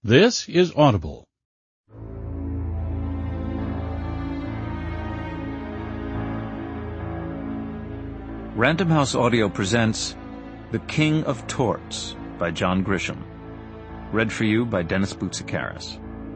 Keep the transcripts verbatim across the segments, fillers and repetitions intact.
This is Audible. Random House Audio presents The King of Torts by John Grisham. Read for you by Dennis Boutsikaris.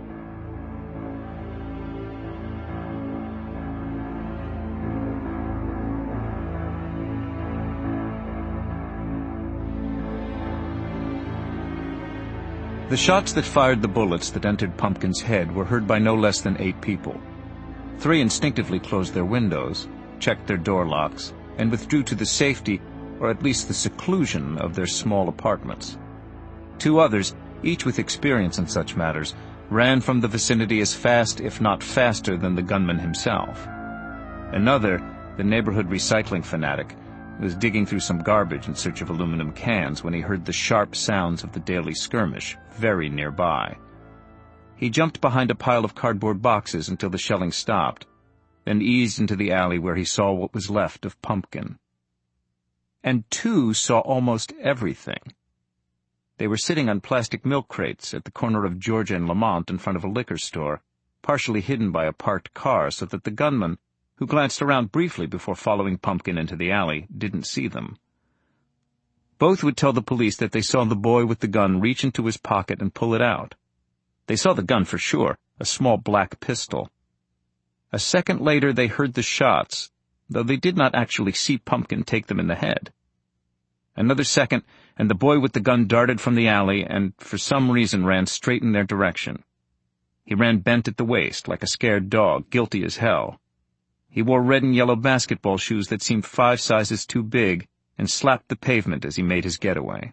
The shots that fired the bullets that entered Pumpkin's head were heard by no less than eight people. Three instinctively closed their windows, checked their door locks, and withdrew to the safety, or at least the seclusion, of their small apartments. Two others, each with experience in such matters, ran from the vicinity as fast, if not faster, than the gunman himself. Another, the neighborhood recycling fanatic, was digging through some garbage in search of aluminum cans when he heard the sharp sounds of the daily skirmish very nearby. He jumped behind a pile of cardboard boxes until the shelling stopped, then eased into the alley where he saw what was left of Pumpkin. And two saw almost everything. They were sitting on plastic milk crates at the corner of Georgia and Lamont in front of a liquor store, partially hidden by a parked car so that the gunman, who glanced around briefly before following Pumpkin into the alley, didn't see them. Both would tell the police that they saw the boy with the gun reach into his pocket and pull it out. They saw the gun for sure, a small black pistol. A second later they heard the shots, though they did not actually see Pumpkin take them in the head. Another second, and the boy with the gun darted from the alley and, for some reason, ran straight in their direction. He ran bent at the waist, like a scared dog, guilty as hell. He wore red and yellow basketball shoes that seemed five sizes too big and slapped the pavement as he made his getaway.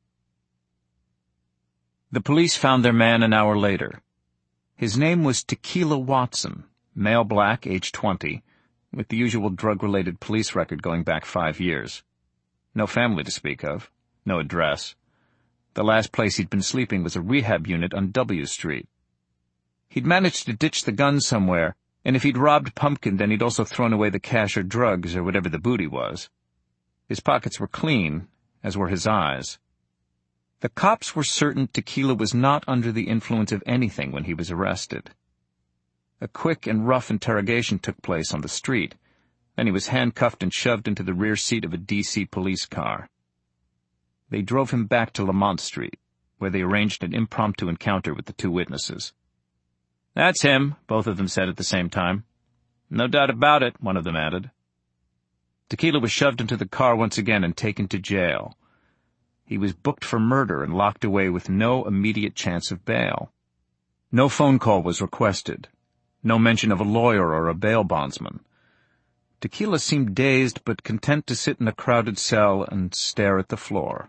The police found their man an hour later. His name was Tequila Watson, male black, age twenty, with the usual drug-related police record going back five years. No family to speak of, no address. The last place he'd been sleeping was a rehab unit on W Street. He'd managed to ditch the gun somewhere, and if he'd robbed Pumpkin, then he'd also thrown away the cash or drugs or whatever the booty was. His pockets were clean, as were his eyes. The cops were certain Tequila was not under the influence of anything when he was arrested. A quick and rough interrogation took place on the street. Then he was handcuffed and shoved into the rear seat of a D C police car. They drove him back to Lamont Street, where they arranged an impromptu encounter with the two witnesses. "That's him," both of them said at the same time. "No doubt about it," one of them added. Tequila was shoved into the car once again and taken to jail. He was booked for murder and locked away with no immediate chance of bail. No phone call was requested. No mention of a lawyer or a bail bondsman. Tequila seemed dazed but content to sit in a crowded cell and stare at the floor.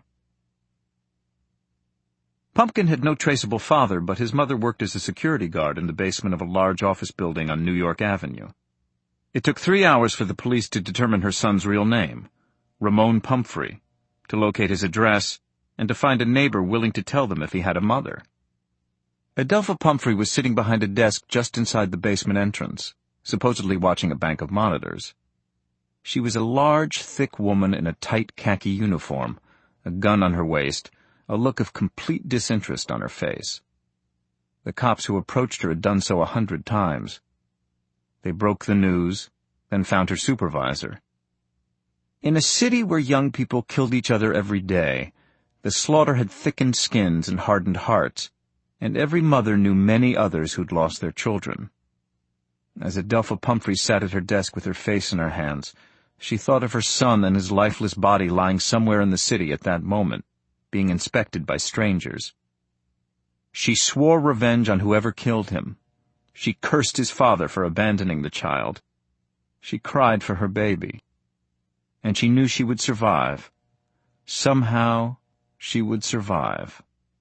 Pumpkin had no traceable father, but his mother worked as a security guard in the basement of a large office building on New York Avenue. It took three hours for the police to determine her son's real name, Ramon Pumphrey, to locate his address, and to find a neighbor willing to tell them if he had a mother. Adelpha Pumphrey was sitting behind a desk just inside the basement entrance, supposedly watching a bank of monitors. She was a large, thick woman in a tight khaki uniform, a gun on her waist, a look of complete disinterest on her face. The cops who approached her had done so a hundred times. They broke the news, then found her supervisor. In a city where young people killed each other every day, the slaughter had thickened skins and hardened hearts, and every mother knew many others who'd lost their children. As Adelpha Pumphrey sat at her desk with her face in her hands, she thought of her son and his lifeless body lying somewhere in the city at that moment, being inspected by strangers. She swore revenge on whoever killed him. She cursed his father for abandoning the child. She cried for her baby. And she knew she would survive. Somehow, she would survive.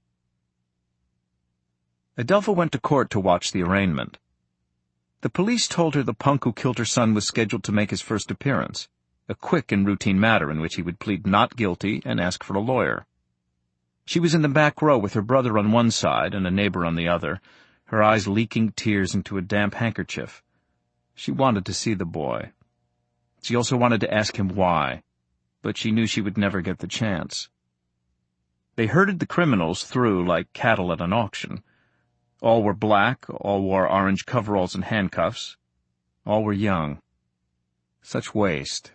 Adelpha went to court to watch the arraignment. The police told her the punk who killed her son was scheduled to make his first appearance, a quick and routine matter in which he would plead not guilty and ask for a lawyer. She was in the back row with her brother on one side and a neighbor on the other, her eyes leaking tears into a damp handkerchief. She wanted to see the boy. She also wanted to ask him why, but she knew she would never get the chance. They herded the criminals through like cattle at an auction, All were black, all wore orange coveralls and handcuffs. All were young. Such waste.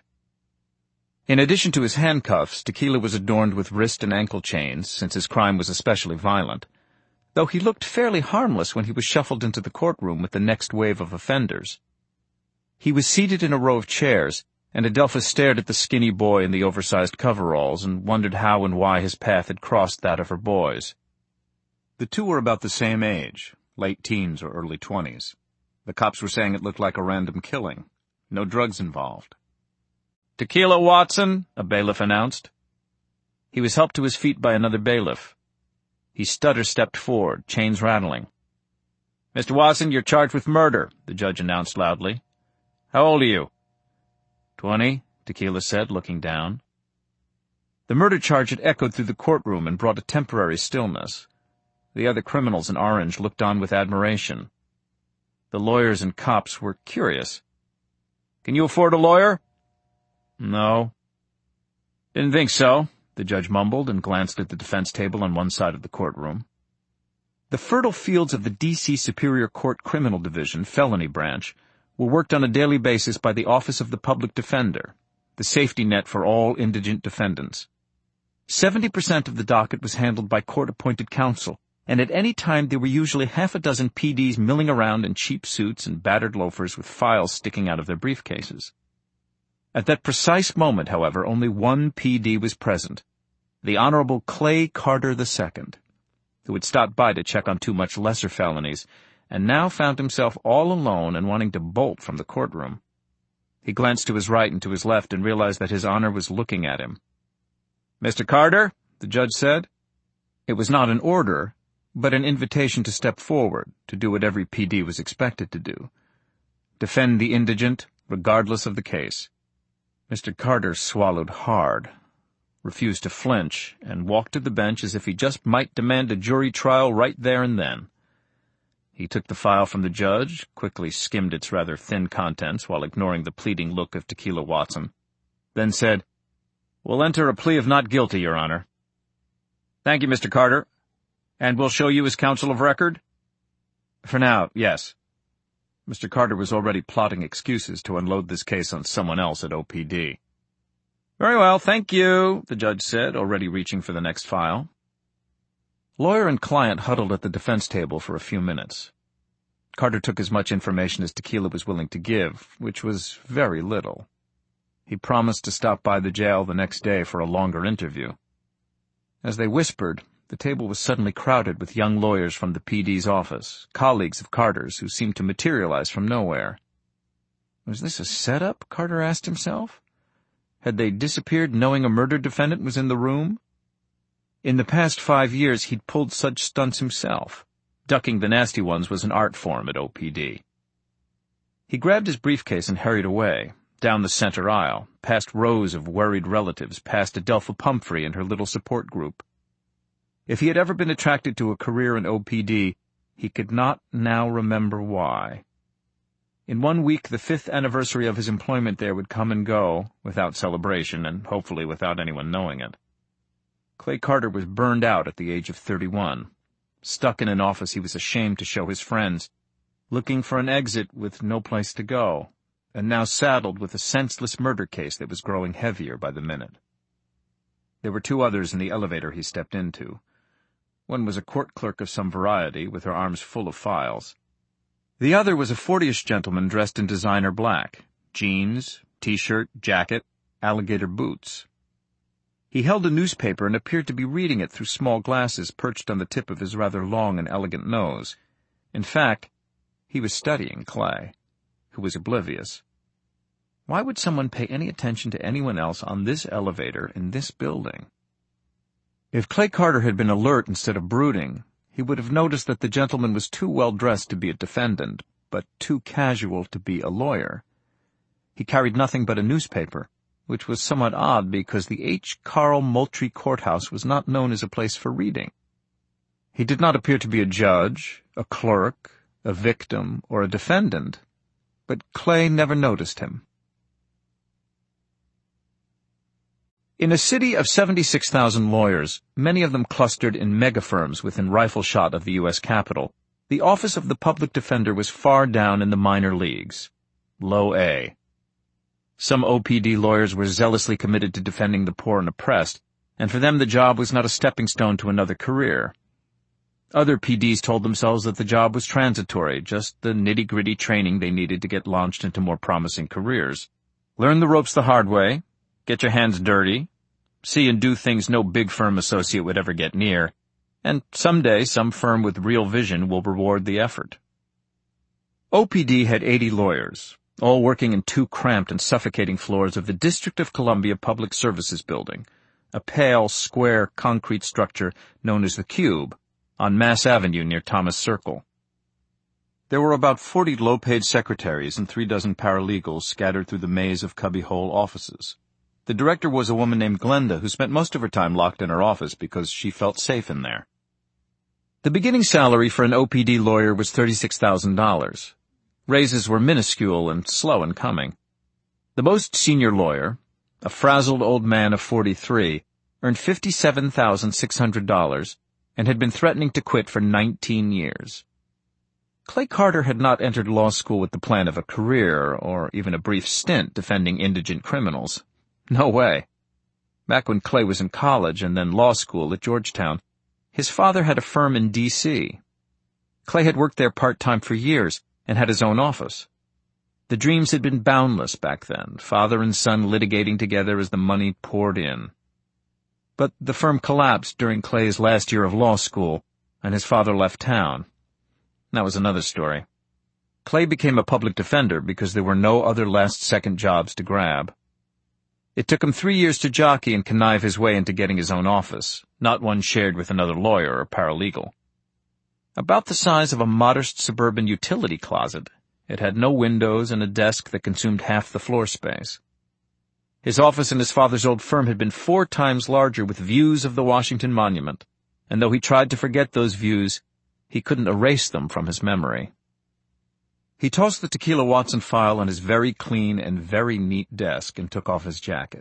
In addition to his handcuffs, Tequila was adorned with wrist and ankle chains, since his crime was especially violent, though he looked fairly harmless when he was shuffled into the courtroom with the next wave of offenders. He was seated in a row of chairs, and Adelphus stared at the skinny boy in the oversized coveralls and wondered how and why his path had crossed that of her boys. The two were about the same age, late teens or early twenties. The cops were saying it looked like a random killing. No drugs involved. "Tequila Watson," a bailiff announced. He was helped to his feet by another bailiff. He stutter-stepped forward, chains rattling. "Mister Watson, you're charged with murder," the judge announced loudly. "How old are you?" Twenty, Tequila said, looking down. The murder charge had echoed through the courtroom and brought a temporary stillness. The other criminals in orange looked on with admiration. The lawyers and cops were curious. "Can you afford a lawyer?" "No." "Didn't think so," the judge mumbled and glanced at the defense table on one side of the courtroom. The fertile fields of the D C Superior Court Criminal Division, Felony Branch, were worked on a daily basis by the Office of the Public Defender, the safety net for all indigent defendants. Seventy percent of the docket was handled by court-appointed counsel, and at any time there were usually half a dozen P Ds milling around in cheap suits and battered loafers with files sticking out of their briefcases. At that precise moment, however, only one P D was present, the Honorable Clay Carter the Second, who had stopped by to check on two much lesser felonies, and now found himself all alone and wanting to bolt from the courtroom. He glanced to his right and to his left and realized that his honor was looking at him. "Mister Carter," the judge said. It was not an order, but an invitation to step forward, to do what every P D was expected to do. Defend the indigent, regardless of the case. Mister Carter swallowed hard, refused to flinch, and walked to the bench as if he just might demand a jury trial right there and then. He took the file from the judge, quickly skimmed its rather thin contents while ignoring the pleading look of Tequila Watson, then said, "We'll enter a plea of not guilty, Your Honor." "Thank you, Mister Carter. And we'll show you as counsel of record?" "For now, yes." Mister Carter was already plotting excuses to unload this case on someone else at O P D. "Very well, thank you," the judge said, already reaching for the next file. Lawyer and client huddled at the defense table for a few minutes. Carter took as much information as Tequila was willing to give, which was very little. He promised to stop by the jail the next day for a longer interview. As they whispered, the table was suddenly crowded with young lawyers from the P D's office, colleagues of Carter's who seemed to materialize from nowhere. Was this a setup, Carter asked himself? Had they disappeared knowing a murder defendant was in the room? In the past five years he'd pulled such stunts himself. Ducking the nasty ones was an art form at O P D. He grabbed his briefcase and hurried away, down the center aisle, past rows of worried relatives, past Adelpha Pumphrey and her little support group. If he had ever been attracted to a career in O P D, he could not now remember why. In one week, the fifth anniversary of his employment there would come and go, without celebration, and hopefully without anyone knowing it. Clay Carter was burned out at the age of thirty-one, stuck in an office he was ashamed to show his friends, looking for an exit with no place to go, and now saddled with a senseless murder case that was growing heavier by the minute. There were two others in the elevator he stepped into. One was a court clerk of some variety, with her arms full of files. The other was a fortyish gentleman dressed in designer black, jeans, T-shirt, jacket, alligator boots. He held a newspaper and appeared to be reading it through small glasses perched on the tip of his rather long and elegant nose. In fact, he was studying Clay, who was oblivious. Why would someone pay any attention to anyone else on this elevator in this building? If Clay Carter had been alert instead of brooding, he would have noticed that the gentleman was too well dressed to be a defendant, but too casual to be a lawyer. He carried nothing but a newspaper, which was somewhat odd because the H. Carl Moultrie Courthouse was not known as a place for reading. He did not appear to be a judge, a clerk, a victim, or a defendant, but Clay never noticed him. In a city of seventy-six thousand lawyers, many of them clustered in mega-firms within rifle shot of the U S Capitol, The office of the public defender was far down in the minor leagues, low A. Some O P D lawyers were zealously committed to defending the poor and oppressed, and for them the job was not a stepping stone to another career. Other P Ds told themselves that the job was transitory, just the nitty-gritty training they needed to get launched into more promising careers. Learn the ropes the hard way, get your hands dirty, see and do things no big firm associate would ever get near, and someday some firm with real vision will reward the effort. O P D had eighty lawyers, all working in two cramped and suffocating floors of the District of Columbia Public Services Building, a pale, square, concrete structure known as the Cube, on Mass Avenue near Thomas Circle. There were about forty low-paid secretaries and three dozen paralegals scattered through the maze of cubbyhole offices. The director was a woman named Glenda who spent most of her time locked in her office because she felt safe in there. The beginning salary for an O P D lawyer was thirty-six thousand dollars. Raises were minuscule and slow in coming. The most senior lawyer, a frazzled old man of forty-three, earned fifty-seven thousand six hundred dollars and had been threatening to quit for nineteen years. Clay Carter had not entered law school with the plan of a career or even a brief stint defending indigent criminals. No way. Back when Clay was in college and then law school at Georgetown, his father had a firm in D C Clay had worked there part-time for years and had his own office. The dreams had been boundless back then, father and son litigating together as the money poured in. But the firm collapsed during Clay's last year of law school, and his father left town. That was another story. Clay became a public defender because there were no other last-second jobs to grab. It took him three years to jockey and connive his way into getting his own office, not one shared with another lawyer or paralegal. About the size of a modest suburban utility closet, it had no windows and a desk that consumed half the floor space. His office in his father's old firm had been four times larger with views of the Washington Monument, and though he tried to forget those views, he couldn't erase them from his memory. He tossed the Tequila Watson file on his very clean and very neat desk and took off his jacket.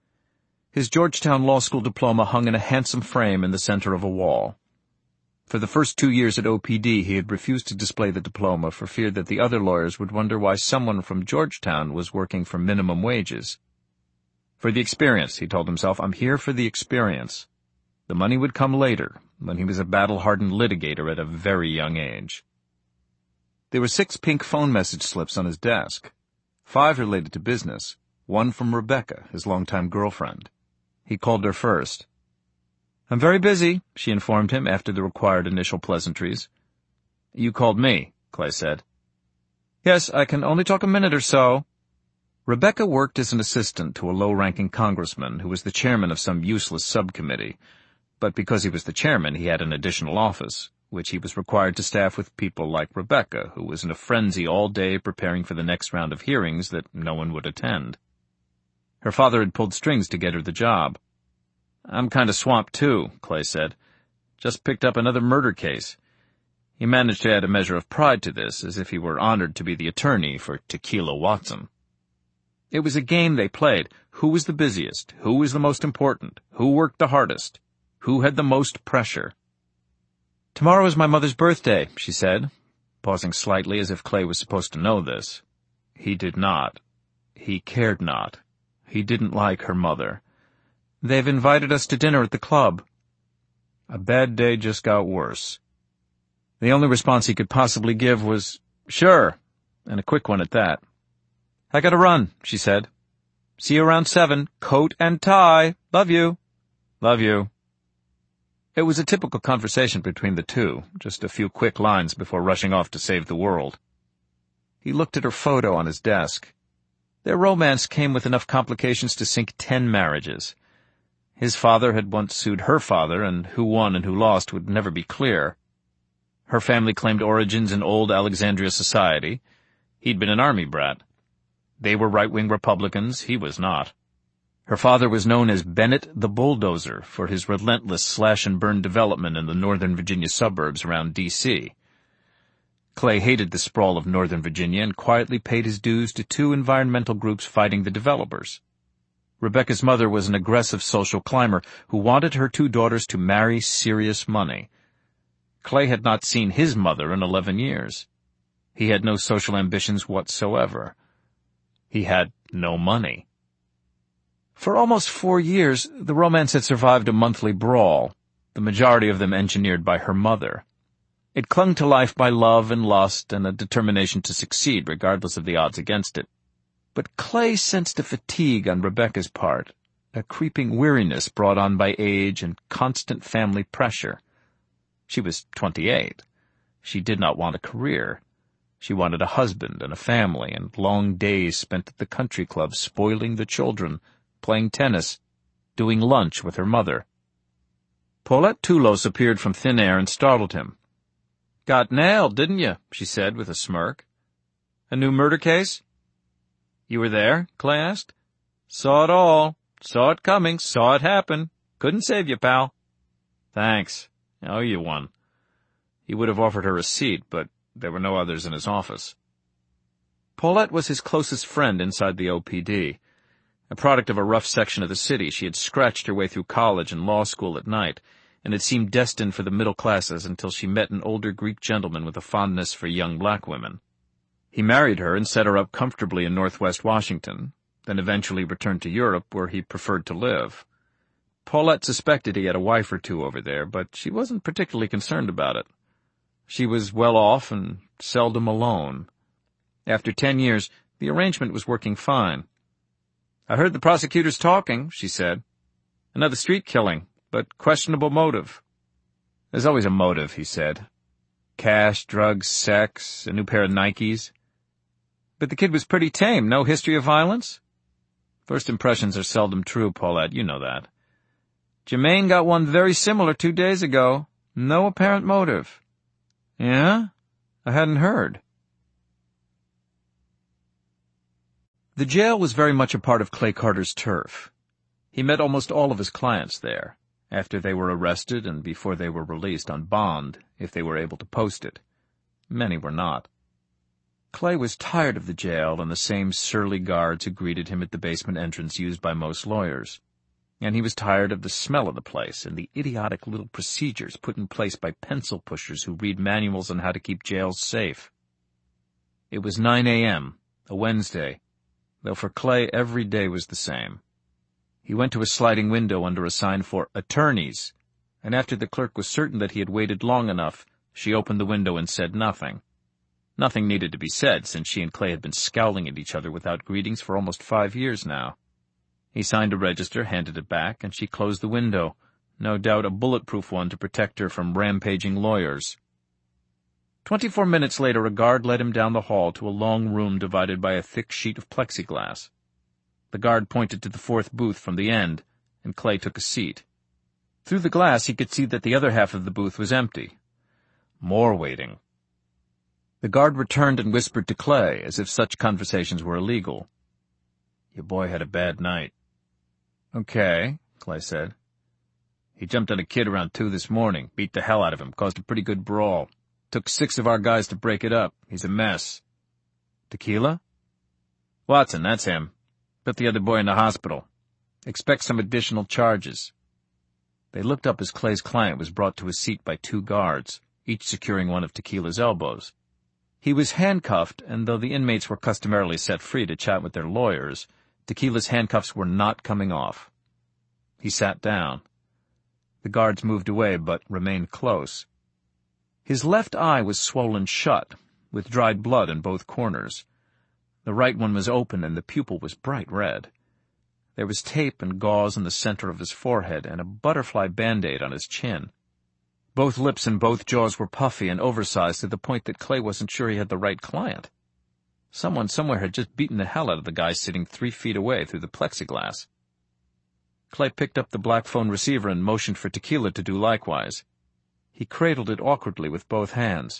His Georgetown Law School diploma hung in a handsome frame in the center of a wall. For the first two years at O P D, he had refused to display the diploma for fear that the other lawyers would wonder why someone from Georgetown was working for minimum wages. For the experience, he told himself, I'm here for the experience. The money would come later, when he was a battle-hardened litigator at a very young age. There were six pink phone message slips on his desk, five related to business, one from Rebecca, his longtime girlfriend. He called her first. I'm very busy, she informed him after the required initial pleasantries. You called me, Clay said. Yes, I can only talk a minute or so. Rebecca worked as an assistant to a low-ranking congressman who was the chairman of some useless subcommittee, but because he was the chairman, he had an additional office, which he was required to staff with people like Rebecca, who was in a frenzy all day preparing for the next round of hearings that no one would attend. Her father had pulled strings to get her the job. I'm kind of swamped, too, Clay said. Just picked up another murder case. He managed to add a measure of pride to this, as if he were honored to be the attorney for Tequila Watson. It was a game they played. Who was the busiest? Who was the most important? Who worked the hardest? Who had the most pressure? Tomorrow is my mother's birthday, she said, pausing slightly as if Clay was supposed to know this. He did not. He cared not. He didn't like her mother. They've invited us to dinner at the club. A bad day just got worse. The only response he could possibly give was, sure, and a quick one at that. I gotta run, she said. See you around seven. Coat and tie. Love you. Love you. It was a typical conversation between the two, just a few quick lines before rushing off to save the world. He looked at her photo on his desk. Their romance came with enough complications to sink ten marriages. His father had once sued her father, and who won and who lost would never be clear. Her family claimed origins in old Alexandria society. He'd been an army brat. They were right-wing Republicans, he was not. Her father was known as Bennett the Bulldozer for his relentless slash-and-burn development in the Northern Virginia suburbs around D C Clay hated the sprawl of Northern Virginia and quietly paid his dues to two environmental groups fighting the developers. Rebecca's mother was an aggressive social climber who wanted her two daughters to marry serious money. Clay had not seen his mother in eleven years. He had no social ambitions whatsoever. He had no money. For almost four years, the romance had survived a monthly brawl, the majority of them engineered by her mother. It clung to life by love and lust and a determination to succeed regardless of the odds against it. But Clay sensed a fatigue on Rebecca's part, a creeping weariness brought on by age and constant family pressure. She was twenty-eight. She did not want a career. She wanted a husband and a family and long days spent at the country club spoiling the children, playing tennis, doing lunch with her mother. Paulette Toulos appeared from thin air and startled him. "Got nailed, didn't you?" she said with a smirk. "A new murder case?" "You were there?" Clay asked. "Saw it all. Saw it coming. Saw it happen. Couldn't save you, pal." "Thanks. I owe you one." He would have offered her a seat, but there were no others in his office. Paulette was his closest friend inside the O P D. A product of a rough section of the city, she had scratched her way through college and law school at night, and had seemed destined for the middle classes until she met an older Greek gentleman with a fondness for young black women. He married her and set her up comfortably in northwest Washington, then eventually returned to Europe, where he preferred to live. Paulette suspected he had a wife or two over there, but she wasn't particularly concerned about it. She was well off and seldom alone. After ten years, the arrangement was working fine. "I heard the prosecutors talking," she said. "Another street killing, but questionable motive." "There's always a motive," he said. "Cash, drugs, sex, a new pair of Nikes." "But the kid was pretty tame. No history of violence?" "First impressions are seldom true, Paulette. You know that." "Jermaine got one very similar two days ago. No apparent motive." "Yeah? I hadn't heard." The jail was very much a part of Clay Carter's turf. He met almost all of his clients there, after they were arrested and before they were released on bond, if they were able to post it. Many were not. Clay was tired of the jail and the same surly guards who greeted him at the basement entrance used by most lawyers. And he was tired of the smell of the place and the idiotic little procedures put in place by pencil pushers who read manuals on how to keep jails safe. It was nine a.m., a Wednesday, though for Clay every day was the same. He went to a sliding window under a sign for attorneys, and after the clerk was certain that he had waited long enough, she opened the window and said nothing. Nothing needed to be said, since she and Clay had been scowling at each other without greetings for almost five years now. He signed a register, handed it back, and she closed the window, no doubt a bulletproof one to protect her from rampaging lawyers. Twenty-four minutes later, a guard led him down the hall to a long room divided by a thick sheet of plexiglass. The guard pointed to the fourth booth from the end, and Clay took a seat. Through the glass he could see that the other half of the booth was empty. More waiting. The guard returned and whispered to Clay, as if such conversations were illegal. "Your boy had a bad night." "Okay," Clay said. "He jumped on a kid around two this morning, beat the hell out of him, caused a pretty good brawl. Took six of our guys to break it up. He's a mess." "Tequila?" "Watson, that's him. Put the other boy in the hospital. Expect some additional charges." They looked up as Clay's client was brought to a seat by two guards, each securing one of Tequila's elbows. He was handcuffed, and though the inmates were customarily set free to chat with their lawyers, Tequila's handcuffs were not coming off. He sat down. The guards moved away, but remained close. His left eye was swollen shut, with dried blood in both corners. The right one was open, and the pupil was bright red. There was tape and gauze in the center of his forehead and a butterfly Band-Aid on his chin. Both lips and both jaws were puffy and oversized to the point that Clay wasn't sure he had the right client. Someone somewhere had just beaten the hell out of the guy sitting three feet away through the plexiglass. Clay picked up the black phone receiver and motioned for Tequila to do likewise. He cradled it awkwardly with both hands.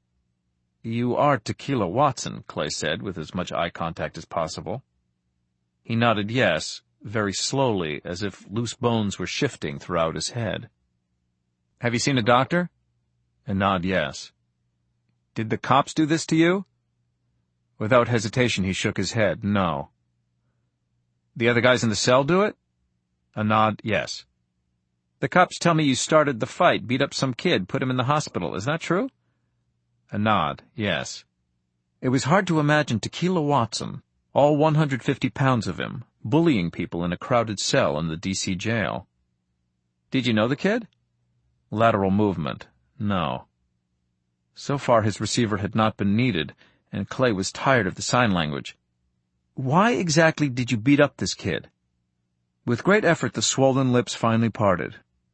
"You are Tequila Watson," Clay said, with as much eye contact as possible. He nodded yes, very slowly, as if loose bones were shifting throughout his head. "Have you seen a doctor?" A nod yes. "Did the cops do this to you?" Without hesitation he shook his head, no. "The other guys in the cell do it?" A nod yes. The cops tell me you started the fight, beat up some kid, put him in the hospital. Is that true? A nod, yes. It was hard to imagine Tequila Watson, all one hundred fifty pounds of him, bullying people in a crowded cell in the D C jail. Did you know the kid? Lateral movement. No. So far his receiver had not been needed, and Clay was tired of the sign language. Why exactly did you beat up this kid? With great effort the swollen lips finally parted.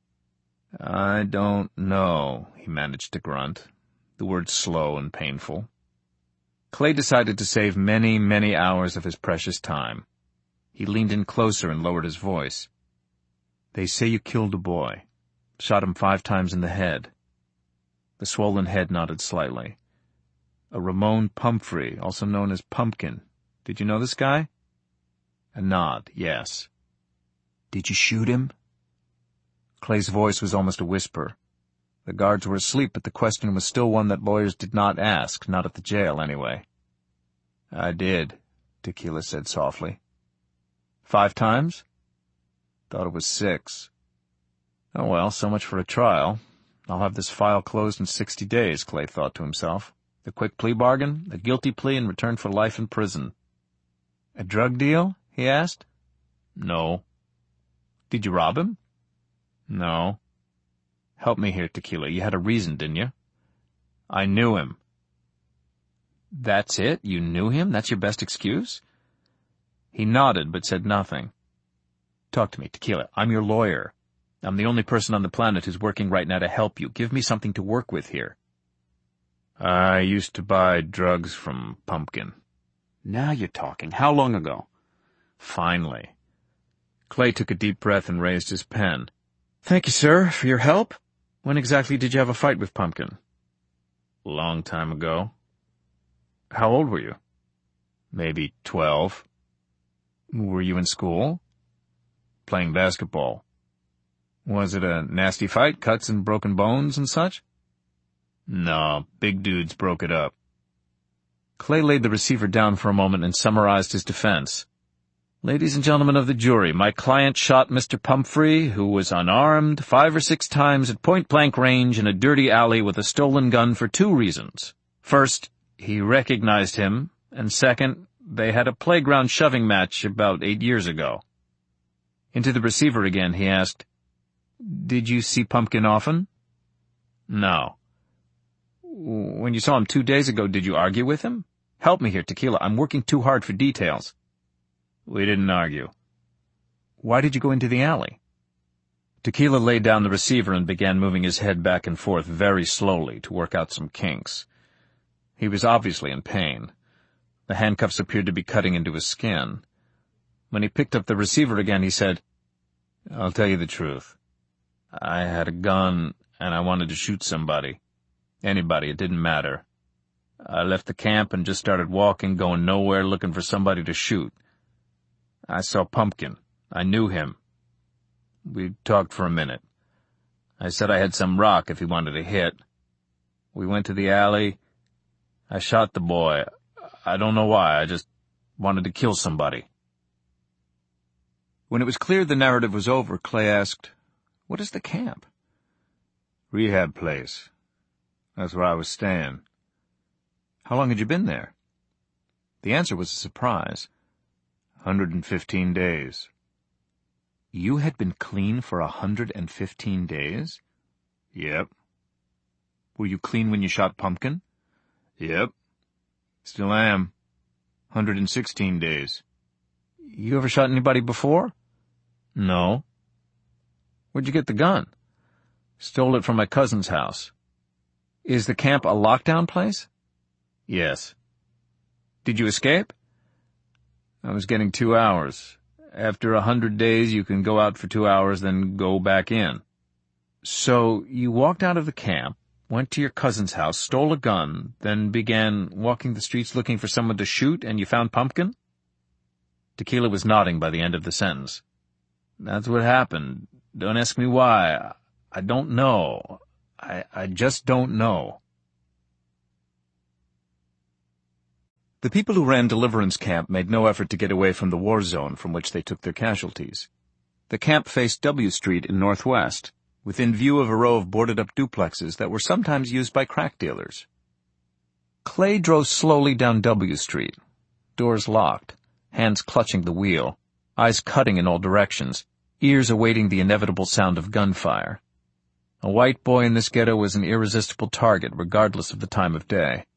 I don't know, he managed to grunt, the words slow and painful. Clay decided to save many, many hours of his precious time. He leaned in closer and lowered his voice. They say you killed a boy. Shot him five times in the head. The swollen head nodded slightly. A Ramon Pumphrey, also known as Pumpkin. Did you know this guy? A nod, yes. Did you shoot him? Clay's voice was almost a whisper. The guards were asleep, but the question was still one that lawyers did not ask, not at the jail anyway. I did, Tequila said softly. Five times? Thought it was six. Oh well, so much for a trial. I'll have this file closed in sixty days, Clay thought to himself. The quick plea bargain, a guilty plea in return for life in prison. A drug deal? He asked. No. Did you rob him? No. Help me here, Tequila. You had a reason, didn't you? I knew him. That's it? You knew him? That's your best excuse? He nodded, but said nothing. Talk to me, Tequila. I'm your lawyer. I'm the only person on the planet who's working right now to help you. Give me something to work with here. I used to buy drugs from Pumpkin. Now you're talking. How long ago? Finally. Clay took a deep breath and raised his pen. Thank you, sir, for your help. When exactly did you have a fight with Pumpkin? A long time ago. How old were you? Maybe twelve. Were you in school? Playing basketball. Was it a nasty fight, cuts and broken bones and such? No, big dudes broke it up. Clay laid the receiver down for a moment and summarized his defense. Ladies and gentlemen of the jury, my client shot Mister Pumphrey, who was unarmed, five or six times at point-blank range in a dirty alley with a stolen gun for two reasons. First, he recognized him, and second, they had a playground shoving match about eight years ago. Into the receiver again, he asked, Did you see Pumpkin often? No. When you saw him two days ago, did you argue with him? Help me here, Tequila. I'm working too hard for details. We didn't argue. Why did you go into the alley? Tequila laid down the receiver and began moving his head back and forth very slowly to work out some kinks. He was obviously in pain. The handcuffs appeared to be cutting into his skin. When he picked up the receiver again, he said, I'll tell you the truth. I had a gun, and I wanted to shoot somebody. Anybody, it didn't matter. I left the camp and just started walking, going nowhere, looking for somebody to shoot. I saw Pumpkin. I knew him. We talked for a minute. I said I had some rock if he wanted to hit. We went to the alley. I shot the boy. I don't know why, I just wanted to kill somebody. When it was clear the narrative was over, Clay asked, What is the camp? Rehab place. That's where I was staying. How long had you been there? The answer was a surprise. Hundred and fifteen days. You had been clean for a hundred and fifteen days? Yep. Were you clean when you shot Pumpkin? Yep. Still am. Hundred and sixteen days. You ever shot anybody before? No. Where'd you get the gun? Stole it from my cousin's house. Is the camp a lockdown place? Yes. Did you escape? I was getting two hours. After a hundred days, you can go out for two hours, then go back in. So you walked out of the camp, went to your cousin's house, stole a gun, then began walking the streets looking for someone to shoot, and you found Pumpkin? Tequila was nodding by the end of the sentence. That's what happened. Don't ask me why. I don't know. I, I just don't know. The people who ran Deliverance Camp made no effort to get away from the war zone from which they took their casualties. The camp faced W Street in Northwest, within view of a row of boarded-up duplexes that were sometimes used by crack dealers. Clay drove slowly down W Street, doors locked, hands clutching the wheel, eyes cutting in all directions, ears awaiting the inevitable sound of gunfire. A white boy in this ghetto was an irresistible target regardless of the time of day.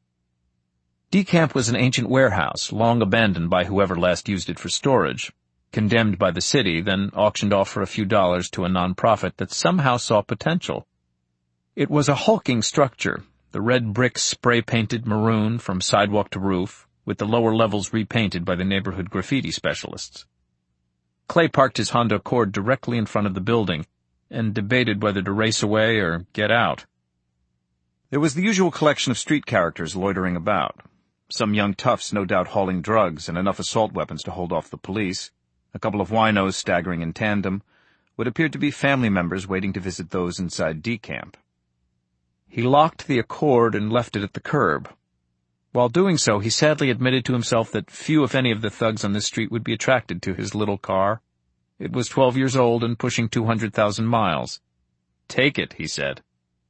D-Camp was an ancient warehouse, long abandoned by whoever last used it for storage, condemned by the city, then auctioned off for a few dollars to a non-profit that somehow saw potential. It was a hulking structure, the red bricks spray-painted maroon from sidewalk to roof, with the lower levels repainted by the neighborhood graffiti specialists. Clay parked his Honda Accord directly in front of the building and debated whether to race away or get out. There was the usual collection of street characters loitering about. Some young toughs no doubt hauling drugs and enough assault weapons to hold off the police, a couple of winos staggering in tandem, what appeared to be family members waiting to visit those inside D-Camp. He locked the Accord and left it at the curb. While doing so, he sadly admitted to himself that few, if any, of the thugs on the street would be attracted to his little car. It was twelve years old and pushing two hundred thousand miles. "Take it," he said.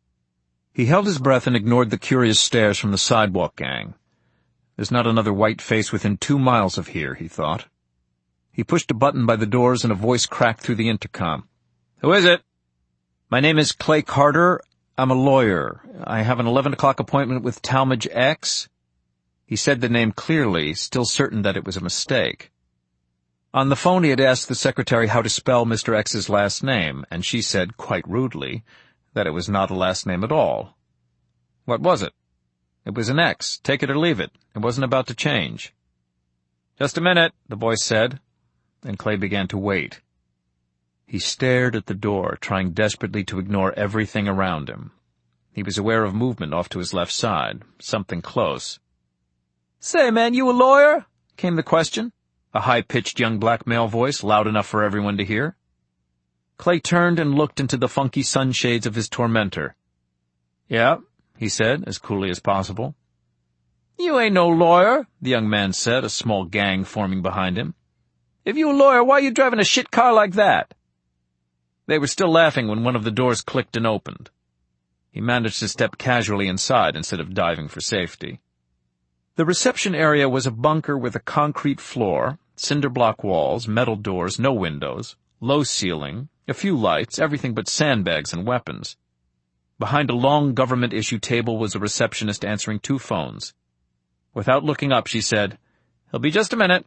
He held his breath and ignored the curious stares from the sidewalk gang. There's not another white face within two miles of here, he thought. He pushed a button by the doors and a voice cracked through the intercom. "Who is it?" "My name is Clay Carter. I'm a lawyer. I have an eleven o'clock appointment with Talmadge X." He said the name clearly, still certain that it was a mistake. On the phone he had asked the secretary how to spell Mister X's last name, and she said, quite rudely, that it was not a last name at all. What was it? It was an X. Take it or leave it. It wasn't about to change. "Just a minute," the voice said, and Clay began to wait. He stared at the door, trying desperately to ignore everything around him. He was aware of movement off to his left side, something close. "Say, man, you a lawyer?" came the question, a high-pitched young black male voice, loud enough for everyone to hear. Clay turned and looked into the funky sunshades of his tormentor. "Yeah," he said, as coolly as possible. "You ain't no lawyer," the young man said, a small gang forming behind him. "If you a lawyer, why you driving a shit car like that?" They were still laughing when one of the doors clicked and opened. He managed to step casually inside instead of diving for safety. The reception area was a bunker with a concrete floor, cinder block walls, metal doors, no windows, low ceiling, a few lights, everything but sandbags and weapons. Behind a long government-issue table was a receptionist answering two phones. Without looking up, she said, "He'll be just a minute."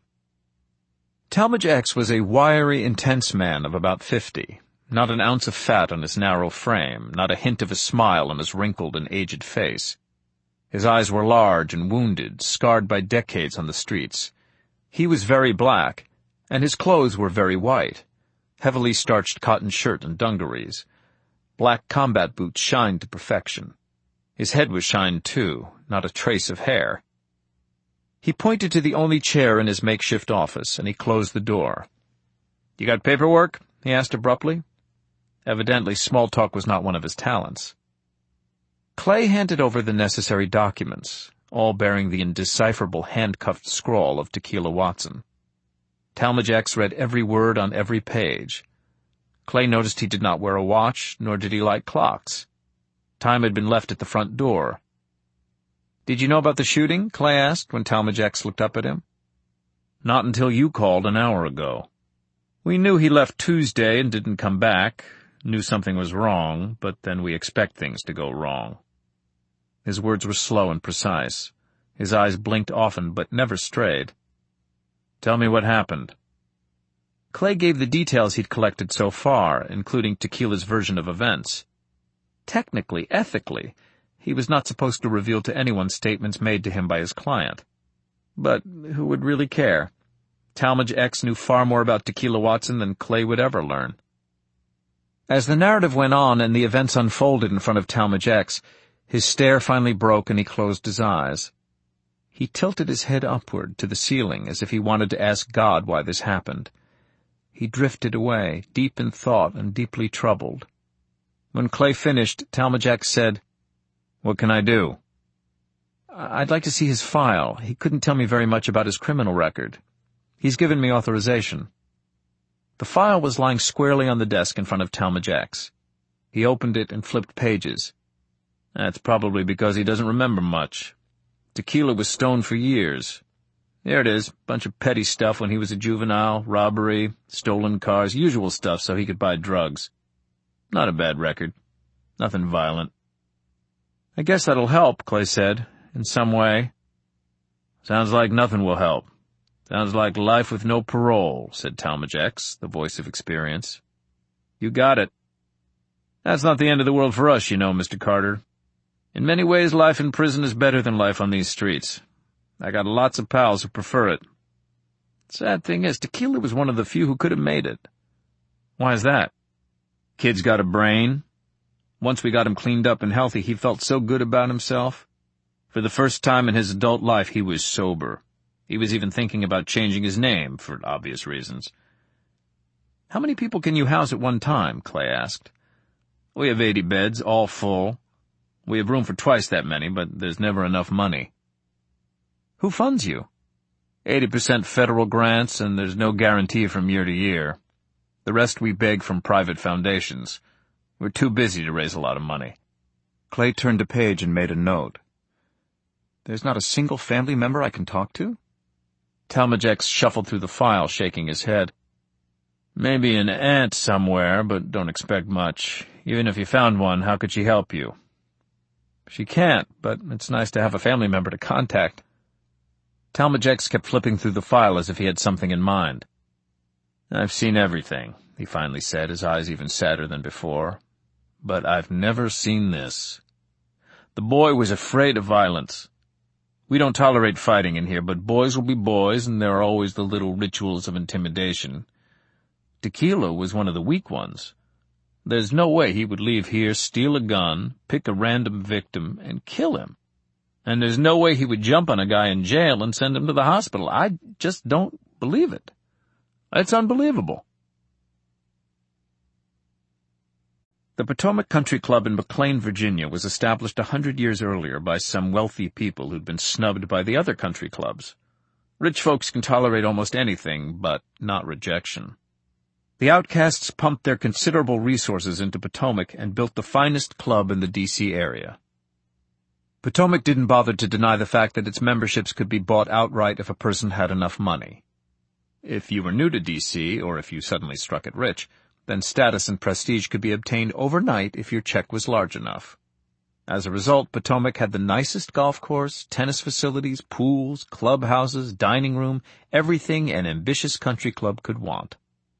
Talmadge X was a wiry, intense man of about fifty, not an ounce of fat on his narrow frame, not a hint of a smile on his wrinkled and aged face. His eyes were large and wounded, scarred by decades on the streets. He was very black, and his clothes were very white, heavily starched cotton shirt and dungarees. Black combat boots shined to perfection. His head was shined too, not a trace of hair. He pointed to the only chair in his makeshift office, and he closed the door. "You got paperwork?" he asked abruptly. Evidently, small talk was not one of his talents. Clay handed over the necessary documents, all bearing the indecipherable handcuffed scrawl of Tequila Watson. Talmadge X read every word on every page. Clay noticed he did not wear a watch, nor did he like clocks. Time had been left at the front door. "Did you know about the shooting?" Clay asked when Talmadge X looked up at him. "Not until you called an hour ago. We knew he left Tuesday and didn't come back, knew something was wrong, but then we expect things to go wrong." His words were slow and precise. His eyes blinked often, but never strayed. "Tell me what happened." Clay gave the details he'd collected so far, including Tequila's version of events. Technically, ethically, he was not supposed to reveal to anyone statements made to him by his client. But who would really care? Talmadge X knew far more about Tequila Watson than Clay would ever learn. As the narrative went on and the events unfolded in front of Talmadge X, his stare finally broke and he closed his eyes. He tilted his head upward to the ceiling as if he wanted to ask God why this happened. He drifted away, deep in thought and deeply troubled. When Clay finished, Talmadge X said, "What can I do?" "I'd like to see his file. He couldn't tell me very much about his criminal record. He's given me authorization." The file was lying squarely on the desk in front of Talmadge X. He opened it and flipped pages. That's probably because he doesn't remember much. Tequila was stoned for years. There it is, bunch of petty stuff when he was a juvenile, robbery, stolen cars, usual stuff so he could buy drugs. Not a bad record. Nothing violent. I guess that'll help, Clay said, in some way. Sounds like nothing will help. Sounds like life with no parole, said Talmadge X, the voice of experience. You got it. That's not the end of the world for us, you know, Mister Carter. In many ways, life in prison is better than life on these streets. I got lots of pals who prefer it. Sad thing is, Tequila was one of the few who could have made it. Why is that? Kid's got a brain. Once we got him cleaned up and healthy, he felt so good about himself. For the first time in his adult life, he was sober. He was even thinking about changing his name, for obvious reasons. How many people can you house at one time? Clay asked. We have eighty beds, all full. We have room for twice that many, but there's never enough money. Who funds you? Eighty percent federal grants, and there's no guarantee from year to year. The rest we beg from private foundations. We're too busy to raise a lot of money. Clay turned a page and made a note. There's not a single family member I can talk to? Talmadge X shuffled through the file, shaking his head. Maybe an aunt somewhere, but don't expect much. Even if you found one, how could she help you? She can't, but it's nice to have a family member to contact. Talmadge X kept flipping through the file as if he had something in mind. I've seen everything, he finally said, his eyes even sadder than before. But I've never seen this. The boy was afraid of violence. We don't tolerate fighting in here, but boys will be boys, and there are always the little rituals of intimidation. Tequila was one of the weak ones. There's no way he would leave here, steal a gun, pick a random victim, and kill him. And there's no way he would jump on a guy in jail and send him to the hospital. I just don't believe it. It's unbelievable. The Potomac Country Club in McLean, Virginia, was established a hundred years earlier by some wealthy people who'd been snubbed by the other country clubs. Rich folks can tolerate almost anything, but not rejection. The outcasts pumped their considerable resources into Potomac and built the finest club in the D C area. Potomac didn't bother to deny the fact that its memberships could be bought outright if a person had enough money. If you were new to D C, or if you suddenly struck it rich, then status and prestige could be obtained overnight if your check was large enough. As a result, Potomac had the nicest golf course, tennis facilities, pools, clubhouses, dining room, everything an ambitious country club could want.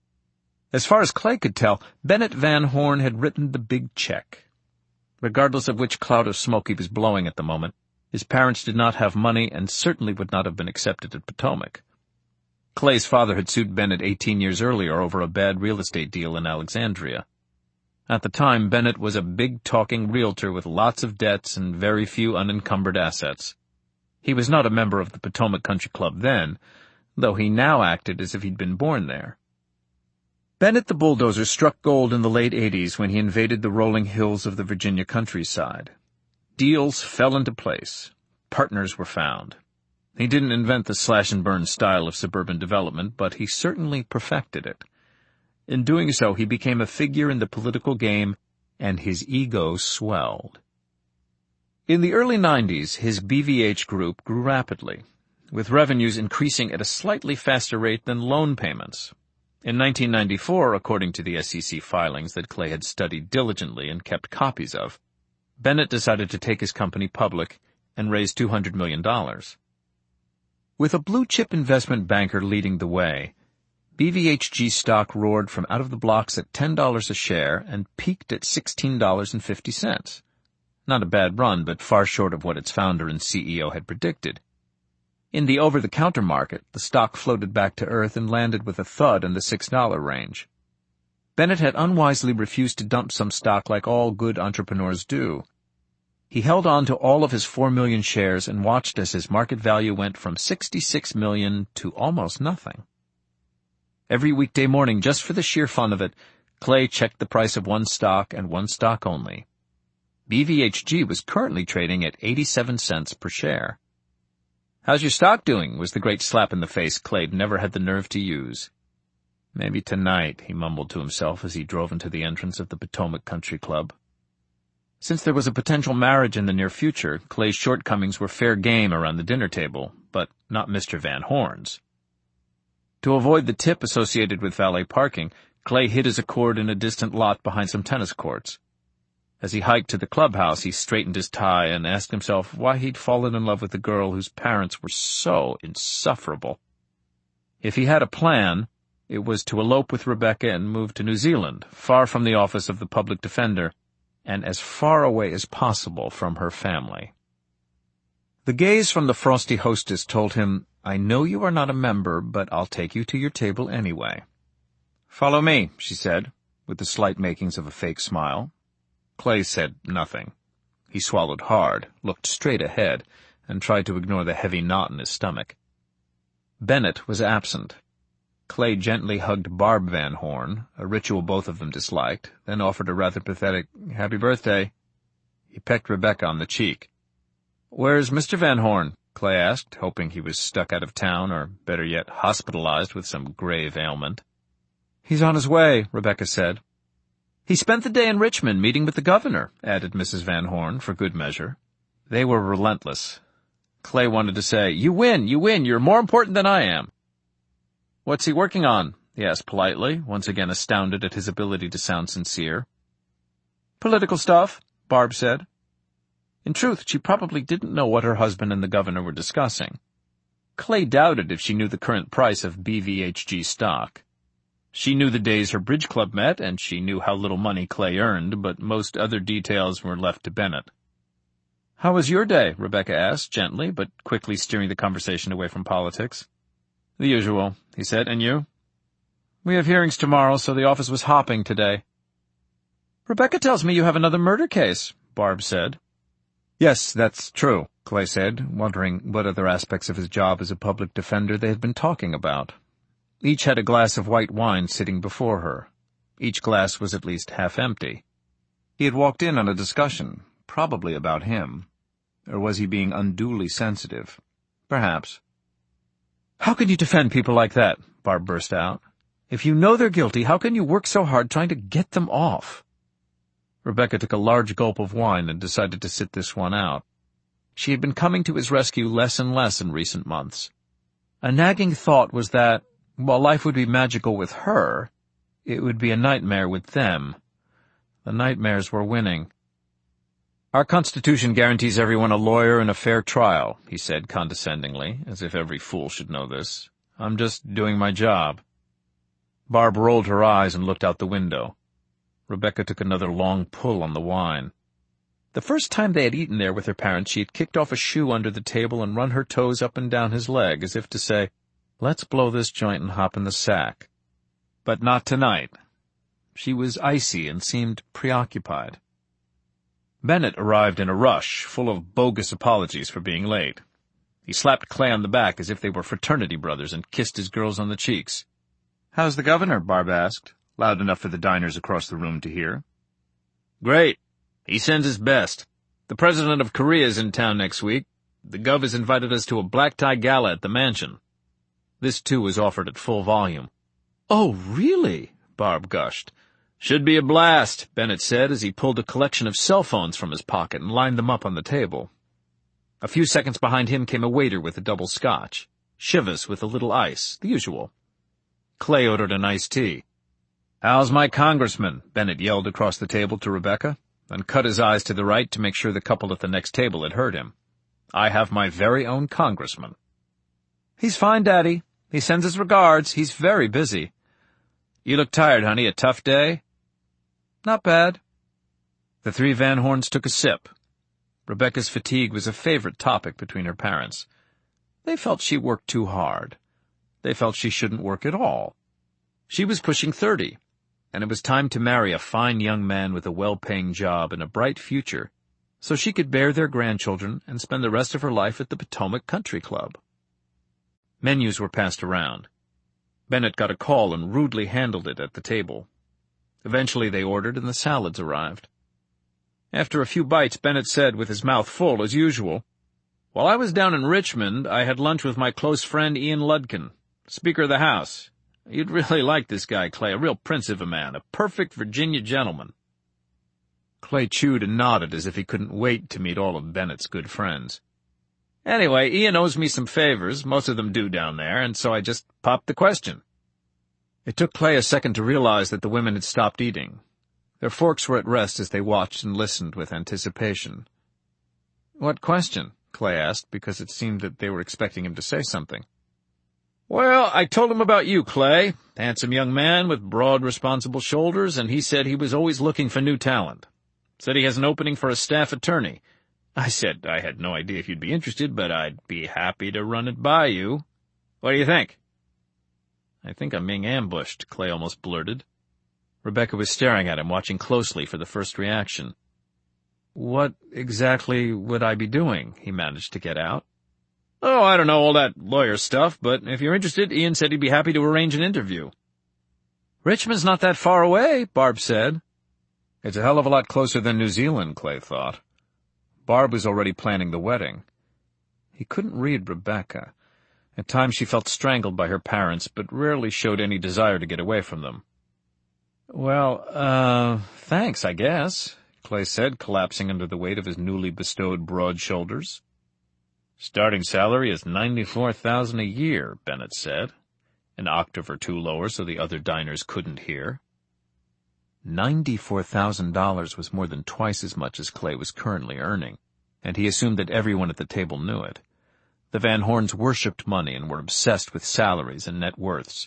As far as Clay could tell, Bennett Van Horn had written the big check. Regardless of which cloud of smoke he was blowing at the moment, his parents did not have money and certainly would not have been accepted at Potomac. Clay's father had sued Bennett eighteen years earlier over a bad real estate deal in Alexandria. At the time, Bennett was a big-talking realtor with lots of debts and very few unencumbered assets. He was not a member of the Potomac Country Club then, though he now acted as if he'd been born there. Bennett the bulldozer struck gold in the late eighties when he invaded the rolling hills of the Virginia countryside. Deals fell into place. Partners were found. He didn't invent the slash-and-burn style of suburban development, but he certainly perfected it. In doing so, he became a figure in the political game, and his ego swelled. In the early nineties, his B V H group grew rapidly, with revenues increasing at a slightly faster rate than loan payments. In nineteen ninety-four, according to the S E C filings that Clay had studied diligently and kept copies of, Bennett decided to take his company public and raise two hundred million dollars. With a blue-chip investment banker leading the way, B V H G stock roared from out of the blocks at ten dollars a share and peaked at sixteen dollars and fifty cents. Not a bad run, but far short of what its founder and C E O had predicted. In the over-the-counter market, the stock floated back to earth and landed with a thud in the six dollar range. Bennett had unwisely refused to dump some stock like all good entrepreneurs do. He held on to all of his four million shares and watched as his market value went from sixty-six million dollars to almost nothing. Every weekday morning, just for the sheer fun of it, Clay checked the price of one stock and one stock only. B V H G was currently trading at eighty-seven cents per share. "How's your stock doing?" was the great slap in the face Clay never had the nerve to use. Maybe tonight, he mumbled to himself as he drove into the entrance of the Potomac Country Club. Since there was a potential marriage in the near future, Clay's shortcomings were fair game around the dinner table, but not Mister Van Horn's. To avoid the tip associated with valet parking, Clay hid his Accord in a distant lot behind some tennis courts. As he hiked to the clubhouse, he straightened his tie and asked himself why he'd fallen in love with a girl whose parents were so insufferable. If he had a plan, it was to elope with Rebecca and move to New Zealand, far from the office of the public defender, and as far away as possible from her family. The gaze from the frosty hostess told him, "I know you are not a member, but I'll take you to your table anyway." "Follow me," she said, with the slight makings of a fake smile. Clay said nothing. He swallowed hard, looked straight ahead, and tried to ignore the heavy knot in his stomach. Bennett was absent. Clay gently hugged Barb Van Horn, a ritual both of them disliked, then offered a rather pathetic, "Happy birthday." He pecked Rebecca on the cheek. "Where's Mister Van Horn?" Clay asked, hoping he was stuck out of town, or, better yet, hospitalized with some grave ailment. "He's on his way," Rebecca said. "He spent the day in Richmond meeting with the governor," added Missus Van Horn, for good measure. They were relentless. Clay wanted to say, "You win, you win, you're more important than I am." "What's he working on?" he asked politely, once again astounded at his ability to sound sincere. "Political stuff," Barb said. In truth, she probably didn't know what her husband and the governor were discussing. Clay doubted if she knew the current price of B V H G stock. She knew the days her bridge club met, and she knew how little money Clay earned, but most other details were left to Bennett. "How was your day?" Rebecca asked, gently, but quickly steering the conversation away from politics. "The usual," he said. "And you?" "We have hearings tomorrow, so the office was hopping today." "Rebecca tells me you have another murder case," Barb said. "Yes, that's true," Clay said, wondering what other aspects of his job as a public defender they had been talking about. Each had a glass of white wine sitting before her. Each glass was at least half empty. He had walked in on a discussion, probably about him. Or was he being unduly sensitive? Perhaps. "How can you defend people like that?" Barb burst out. "If you know they're guilty, how can you work so hard trying to get them off?" Rebecca took a large gulp of wine and decided to sit this one out. She had been coming to his rescue less and less in recent months. A nagging thought was that, while life would be magical with her, it would be a nightmare with them. The nightmares were winning. "Our Constitution guarantees everyone a lawyer and a fair trial," he said condescendingly, as if every fool should know this. "I'm just doing my job." Barb rolled her eyes and looked out the window. Rebecca took another long pull on the wine. The first time they had eaten there with her parents, she had kicked off a shoe under the table and run her toes up and down his leg, as if to say, "Let's blow this joint and hop in the sack." But not tonight. She was icy and seemed preoccupied. Bennett arrived in a rush, full of bogus apologies for being late. He slapped Clay on the back as if they were fraternity brothers and kissed his girls on the cheeks. "How's the governor?" Barb asked, loud enough for the diners across the room to hear. "Great. He sends his best. The president of Korea is in town next week. The gov has invited us to a black-tie gala at the mansion." This, too, was offered at full volume. "Oh, really?" Barb gushed. "Should be a blast," Bennett said as he pulled a collection of cell phones from his pocket and lined them up on the table. A few seconds behind him came a waiter with a double scotch. Chivas with a little ice, the usual. Clay ordered an iced tea. "How's my congressman?" Bennett yelled across the table to Rebecca, and cut his eyes to the right to make sure the couple at the next table had heard him. "I have my very own congressman." "He's fine, Daddy. He sends his regards. He's very busy." "You look tired, honey. A tough day?" "Not bad." The three Van Horns took a sip. Rebecca's fatigue was a favorite topic between her parents. They felt she worked too hard. They felt she shouldn't work at all. She was pushing thirty, and it was time to marry a fine young man with a well-paying job and a bright future, so she could bear their grandchildren and spend the rest of her life at the Potomac Country Club. Menus were passed around. Bennett got a call and rudely handled it at the table. Eventually they ordered, and the salads arrived. After a few bites, Bennett said, with his mouth full as usual, "While I was down in Richmond, I had lunch with my close friend Ian Ludkin, Speaker of the House. You'd really like this guy, Clay, a real prince of a man, a perfect Virginia gentleman." Clay chewed and nodded as if he couldn't wait to meet all of Bennett's good friends. "Anyway, Ian owes me some favors, most of them do down there, and so I just popped the question." It took Clay a second to realize that the women had stopped eating. Their forks were at rest as they watched and listened with anticipation. "What question?" Clay asked, because it seemed that they were expecting him to say something. "Well, I told him about you, Clay. Handsome young man with broad, responsible shoulders, and he said he was always looking for new talent. Said he has an opening for a staff attorney. I said I had no idea if you'd be interested, but I'd be happy to run it by you. What do you think?" "I think I'm being ambushed," Clay almost blurted. Rebecca was staring at him, watching closely for the first reaction. "What exactly would I be doing?" he managed to get out. "Oh, I don't know all that lawyer stuff, but if you're interested, Ian said he'd be happy to arrange an interview." "Richmond's not that far away," Barb said. It's a hell of a lot closer than New Zealand, Clay thought. Barb was already planning the wedding. He couldn't read Rebecca. At times she felt strangled by her parents, but rarely showed any desire to get away from them. "Well, uh, thanks, I guess," Clay said, collapsing under the weight of his newly bestowed broad shoulders. "Starting salary is ninety-four thousand dollars a year," Bennett said, an octave or two lower so the other diners couldn't hear. Ninety-four thousand dollars was more than twice as much as Clay was currently earning, and he assumed that everyone at the table knew it. The Van Horns worshipped money and were obsessed with salaries and net worths.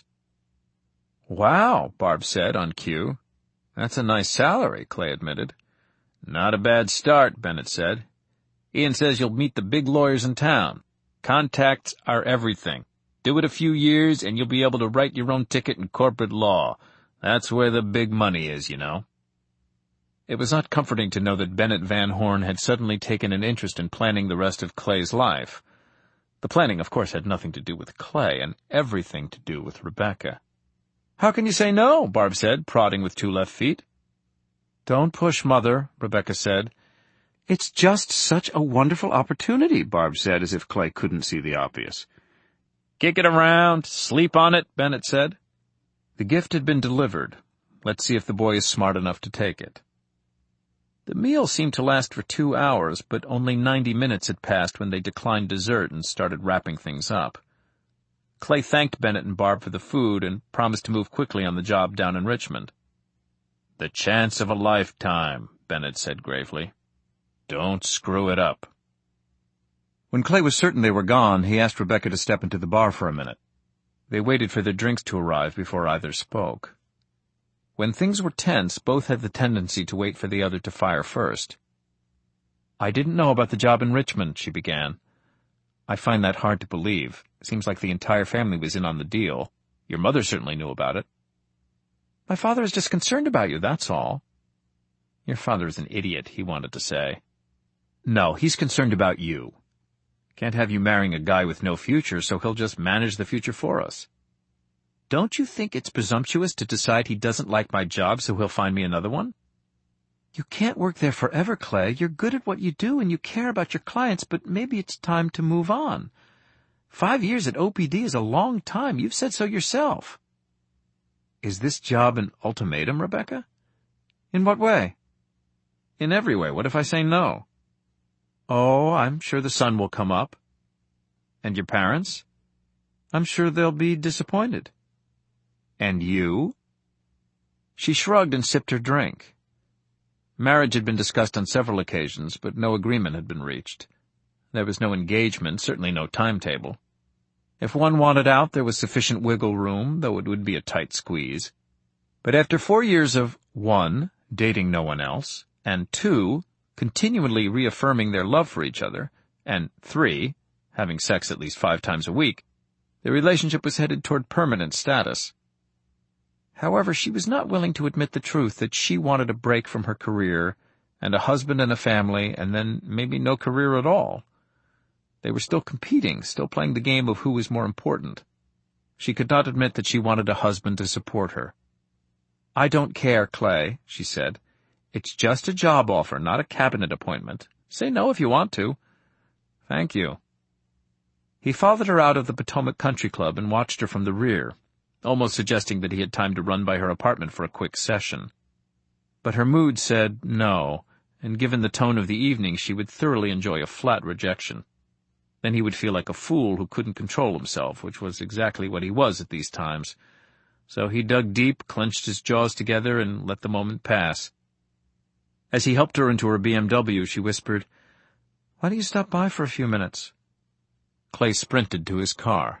"Wow," Barb said on cue. "That's a nice salary," Clay admitted. "Not a bad start," Bennett said. "Ian says you'll meet the big lawyers in town. Contacts are everything. Do it a few years and you'll be able to write your own ticket in corporate law. That's where the big money is, you know." It was not comforting to know that Bennett Van Horn had suddenly taken an interest in planning the rest of Clay's life. The planning, of course, had nothing to do with Clay, and everything to do with Rebecca. "How can you say no?" Barb said, prodding with two left feet. "Don't push, Mother," Rebecca said. "It's just such a wonderful opportunity," Barb said, as if Clay couldn't see the obvious. "Kick it around, sleep on it," Bennett said. The gift had been delivered. Let's see if the boy is smart enough to take it. The meal seemed to last for two hours, but only ninety minutes had passed when they declined dessert and started wrapping things up. Clay thanked Bennett and Barb for the food and promised to move quickly on the job down in Richmond. "The chance of a lifetime," Bennett said gravely. "Don't screw it up." When Clay was certain they were gone, he asked Rebecca to step into the bar for a minute. They waited for their drinks to arrive before either spoke. When things were tense, both had the tendency to wait for the other to fire first. "I didn't know about the job in Richmond," she began. "I find that hard to believe. Seems like the entire family was in on the deal. Your mother certainly knew about it." "My father is just concerned about you, that's all." "Your father is an idiot," he wanted to say. "No, he's concerned about you. Can't have you marrying a guy with no future, so he'll just manage the future for us. Don't you think it's presumptuous to decide he doesn't like my job, so he'll find me another one?" "You can't work there forever, Clay. You're good at what you do, and you care about your clients, but maybe it's time to move on. Five years at O P D is a long time. You've said so yourself." "Is this job an ultimatum, Rebecca?" "In what way?" "In every way. What if I say no?" "Oh, I'm sure the sun will come up." "And your parents?" "I'm sure they'll be disappointed." "And you?" She shrugged and sipped her drink. Marriage had been discussed on several occasions, but no agreement had been reached. There was no engagement, certainly no timetable. If one wanted out, there was sufficient wiggle room, though it would be a tight squeeze. But after four years of, one, dating no one else, and two, continually reaffirming their love for each other, and three, having sex at least five times a week, the relationship was headed toward permanent status. However, she was not willing to admit the truth that she wanted a break from her career, and a husband and a family, and then maybe no career at all. They were still competing, still playing the game of who was more important. She could not admit that she wanted a husband to support her. "I don't care, Clay," she said. "It's just a job offer, not a cabinet appointment. Say no if you want to." "Thank you." He followed her out of the Potomac Country Club and watched her from the rear. almost suggesting that he had time to run by her apartment for a quick session. But her mood said no, and given the tone of the evening, she would thoroughly enjoy a flat rejection. Then he would feel like a fool who couldn't control himself, which was exactly what he was at these times. So he dug deep, clenched his jaws together, and let the moment pass. As he helped her into her B M W, she whispered, "Why don't you stop by for a few minutes?" Clay sprinted to his car.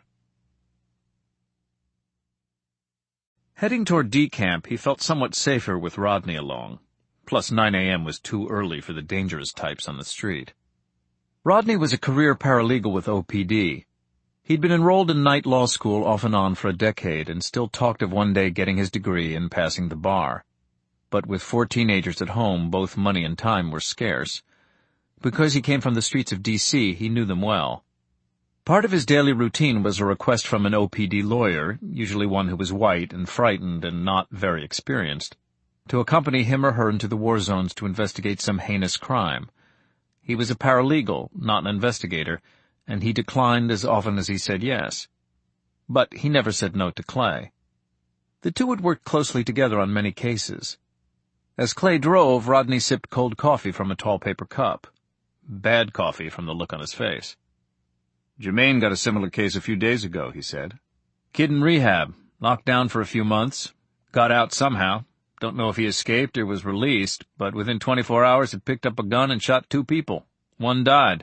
Heading toward D Camp, he felt somewhat safer with Rodney along. Plus nine a m was too early for the dangerous types on the street. Rodney was a career paralegal with O P D. He'd been enrolled in night law school off and on for a decade and still talked of one day getting his degree and passing the bar. But with four teenagers at home, both money and time were scarce. Because he came from the streets of D C, he knew them well. Part of his daily routine was a request from an O P D lawyer, usually one who was white and frightened and not very experienced, to accompany him or her into the war zones to investigate some heinous crime. He was a paralegal, not an investigator, and he declined as often as he said yes. But he never said no to Clay. The two had worked closely together on many cases. As Clay drove, Rodney sipped cold coffee from a tall paper cup. Bad coffee from the look on his face. "Jermaine got a similar case a few days ago," he said. "Kid in rehab. Locked down for a few months. Got out somehow. Don't know if he escaped or was released, but within twenty-four hours had picked up a gun and shot two people. One died."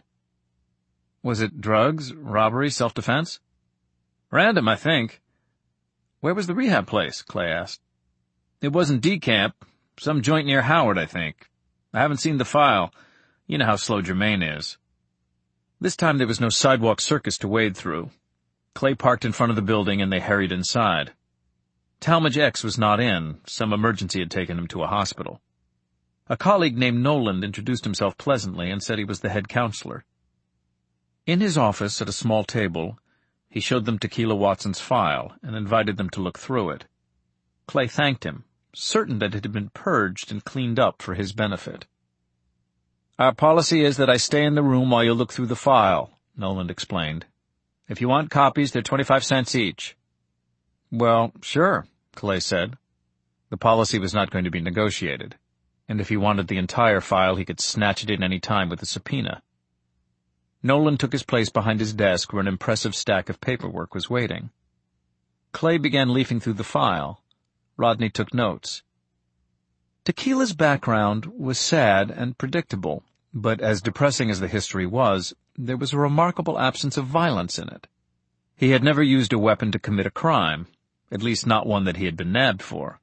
"Was it drugs, robbery, self-defense?" "Random, I think." "Where was the rehab place?" Clay asked. "It wasn't D Camp. Some joint near Howard, I think. I haven't seen the file. You know how slow Jermaine is." This time there was no sidewalk circus to wade through. Clay parked in front of the building and they hurried inside. Talmadge X was not in. Some emergency had taken him to a hospital. A colleague named Noland introduced himself pleasantly and said he was the head counselor. In his office, at a small table, he showed them Tequila Watson's file and invited them to look through it. Clay thanked him, certain that it had been purged and cleaned up for his benefit. "Our policy is that I stay in the room while you look through the file," Noland explained. "If you want copies, they're twenty-five cents each." "Well, sure," Clay said. The policy was not going to be negotiated, and if he wanted the entire file, he could snatch it in any time with a subpoena. Noland took his place behind his desk where an impressive stack of paperwork was waiting. Clay began leafing through the file. Rodney took notes. Tequila's background was sad and predictable, but as depressing as the history was, there was a remarkable absence of violence in it. He had never used a weapon to commit a crime, at least not one that he had been nabbed for.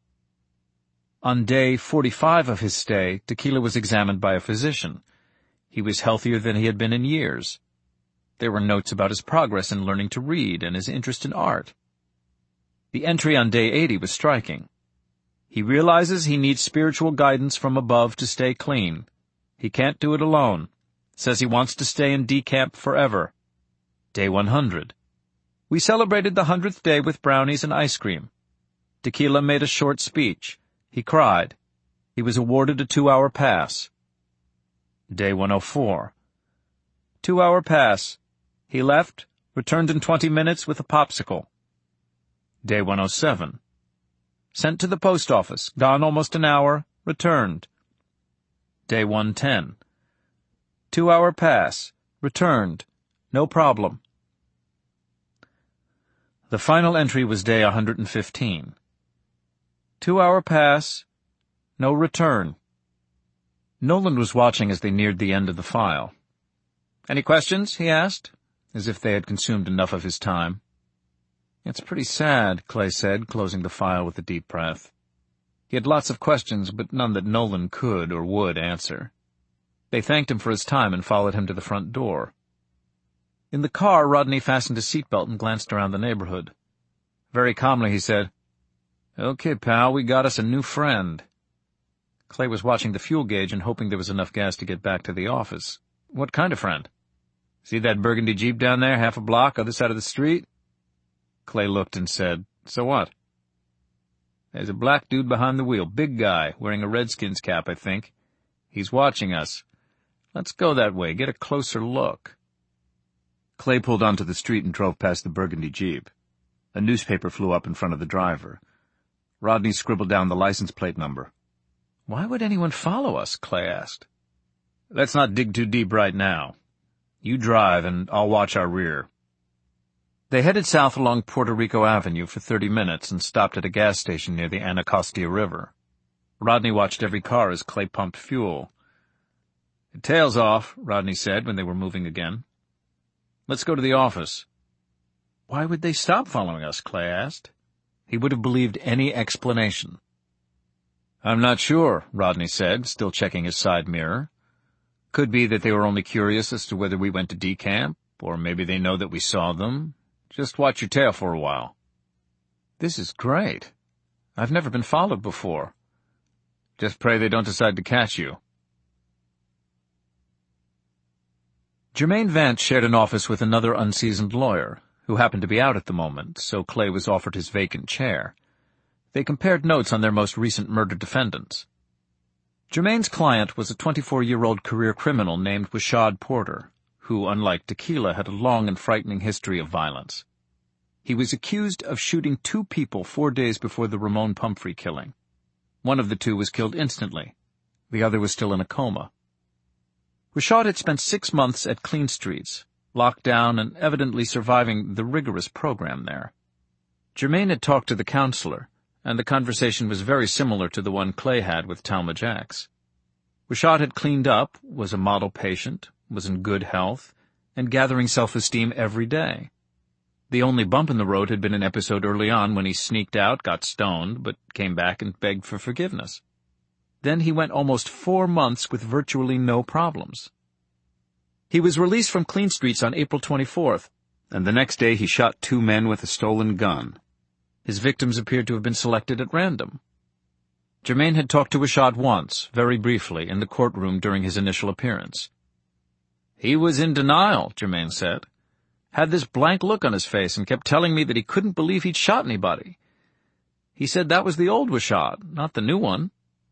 On day forty-five of his stay, Tequila was examined by a physician. He was healthier than he had been in years. There were notes about his progress in learning to read and his interest in art. The entry on day eighty was striking. He realizes he needs spiritual guidance from above to stay clean. He can't do it alone. Says he wants to stay in D Camp forever. Day one hundred. We celebrated the hundredth day with brownies and ice cream. Tequila made a short speech. He cried. He was awarded a two-hour pass. Day one oh four. Two-hour pass. He left, returned in twenty minutes with a popsicle. Day one oh seven. Sent to the post office, gone almost an hour, returned. Day one ten. Two-hour pass, returned, no problem. The final entry was day one hundred fifteen. Two-hour pass, no return. Noland was watching as they neared the end of the file. "Any questions?" he asked, as if they had consumed enough of his time. "It's pretty sad," Clay said, closing the file with a deep breath. He had lots of questions, but none that Noland could or would answer. They thanked him for his time and followed him to the front door. In the car, Rodney fastened his seatbelt and glanced around the neighborhood. Very calmly he said, "Okay, pal, we got us a new friend." Clay was watching the fuel gauge and hoping there was enough gas to get back to the office. "What kind of friend?" "See that burgundy Jeep down there, half a block, other side of the street?" Clay looked and said, "So what?" "There's a black dude behind the wheel, big guy, wearing a Redskins cap, I think. He's watching us. Let's go that way, get a closer look." Clay pulled onto the street and drove past the burgundy Jeep. A newspaper flew up in front of the driver. Rodney scribbled down the license plate number. "Why would anyone follow us?" Clay asked. "Let's not dig too deep right now. You drive, and I'll watch our rear." They headed south along Puerto Rico Avenue for thirty minutes and stopped at a gas station near the Anacostia River. Rodney watched every car as Clay pumped fuel. "Tail's off," Rodney said when they were moving again. "Let's go to the office." "Why would they stop following us?" Clay asked. He would have believed any explanation. "I'm not sure," Rodney said, still checking his side mirror. "Could be that they were only curious as to whether we went to decamp, or maybe they know that we saw them. Just watch your tail for a while." "This is great. I've never been followed before." "Just pray they don't decide to catch you." Germain Vance shared an office with another unseasoned lawyer, who happened to be out at the moment, so Clay was offered his vacant chair. They compared notes on their most recent murder defendants. Germain's client was a twenty-four-year-old career criminal named Wishad Porter, who, unlike Tequila, had a long and frightening history of violence. He was accused of shooting two people four days before the Ramon Pumphrey killing. One of the two was killed instantly. The other was still in a coma. Wishad had spent six months at Clean Streets, locked down and evidently surviving the rigorous program there. Germain had talked to the counselor, and the conversation was very similar to the one Clay had with Talmadge X. Wishad had cleaned up, was a model patient, was in good health, and gathering self-esteem every day. The only bump in the road had been an episode early on when he sneaked out, got stoned, but came back and begged for forgiveness. Then he went almost four months with virtually no problems. He was released from Clean Streets on April twenty-fourth, and the next day he shot two men with a stolen gun. His victims appeared to have been selected at random. Germain had talked to Wishad once, very briefly, in the courtroom during his initial appearance. "He was in denial," Germain said. "Had this blank look on his face and kept telling me that he couldn't believe he'd shot anybody. He said that was the old Wishad, not the new one."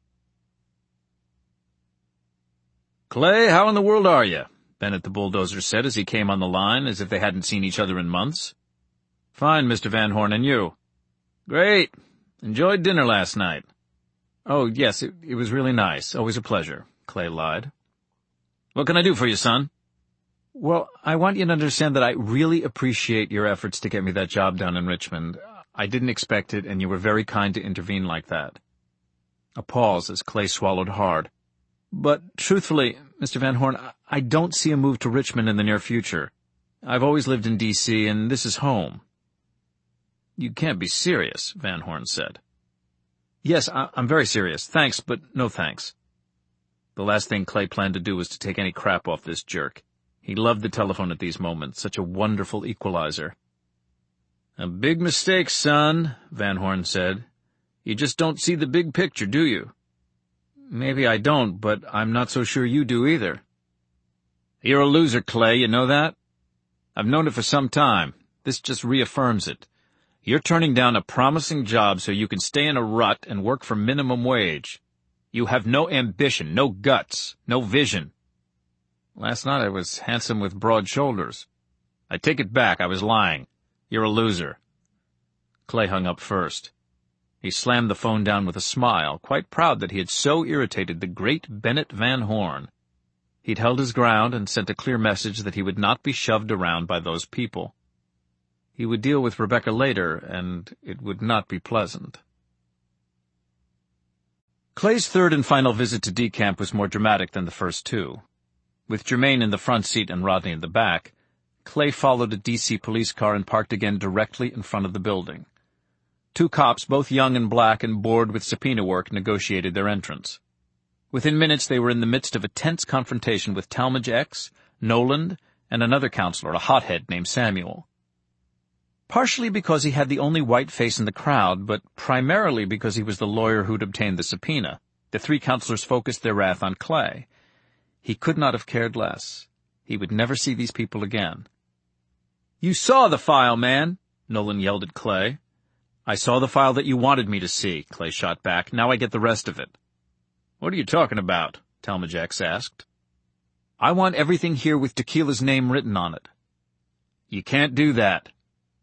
"Clay, how in the world are you?" Bennett the bulldozer said as he came on the line, as if they hadn't seen each other in months. "Fine, Mister Van Horn, and you?" "Great. Enjoyed dinner last night." "Oh, yes, it, it was really nice. Always a pleasure," Clay lied. "What can I do for you, son?" "Well, I want you to understand that I really appreciate your efforts to get me that job down in Richmond. I didn't expect it, and you were very kind to intervene like that." A pause as Clay swallowed hard. "But, truthfully, Mister Van Horn, I don't see a move to Richmond in the near future. I've always lived in D C, and this is home." "You can't be serious," Van Horn said. "Yes, I- I'm very serious. Thanks, but no thanks." The last thing Clay planned to do was to take any crap off this jerk. He loved the telephone at these moments, such a wonderful equalizer. "A big mistake, son," Van Horn said. "You just don't see the big picture, do you?" "Maybe I don't, but I'm not so sure you do either." "You're a loser, Clay, you know that? I've known it for some time. This just reaffirms it. You're turning down a promising job so you can stay in a rut and work for minimum wage. You have no ambition, no guts, no vision." "Last night I was handsome with broad shoulders." "I take it back, I was lying. You're a loser." Clay hung up first. He slammed the phone down with a smile, quite proud that he had so irritated the great Bennett Van Horn. He'd held his ground and sent a clear message that he would not be shoved around by those people. He would deal with Rebecca later, and it would not be pleasant. Clay's third and final visit to decamp was more dramatic than the first two. With Germain in the front seat and Rodney in the back, Clay followed a D C police car and parked again directly in front of the building. Two cops, both young and black and bored with subpoena work, negotiated their entrance. Within minutes they were in the midst of a tense confrontation with Talmadge X, Noland, and another counselor, a hothead named Samuel. Partially because he had the only white face in the crowd, but primarily because he was the lawyer who'd obtained the subpoena, the three counselors focused their wrath on Clay. He could not have cared less. He would never see these people again. "You saw the file, man!" Noland yelled at Clay. "I saw the file that you wanted me to see," Clay shot back. "Now I get the rest of it." "What are you talking about?" Talmadge X asked. "I want everything here with Tequila's name written on it." "You can't do that."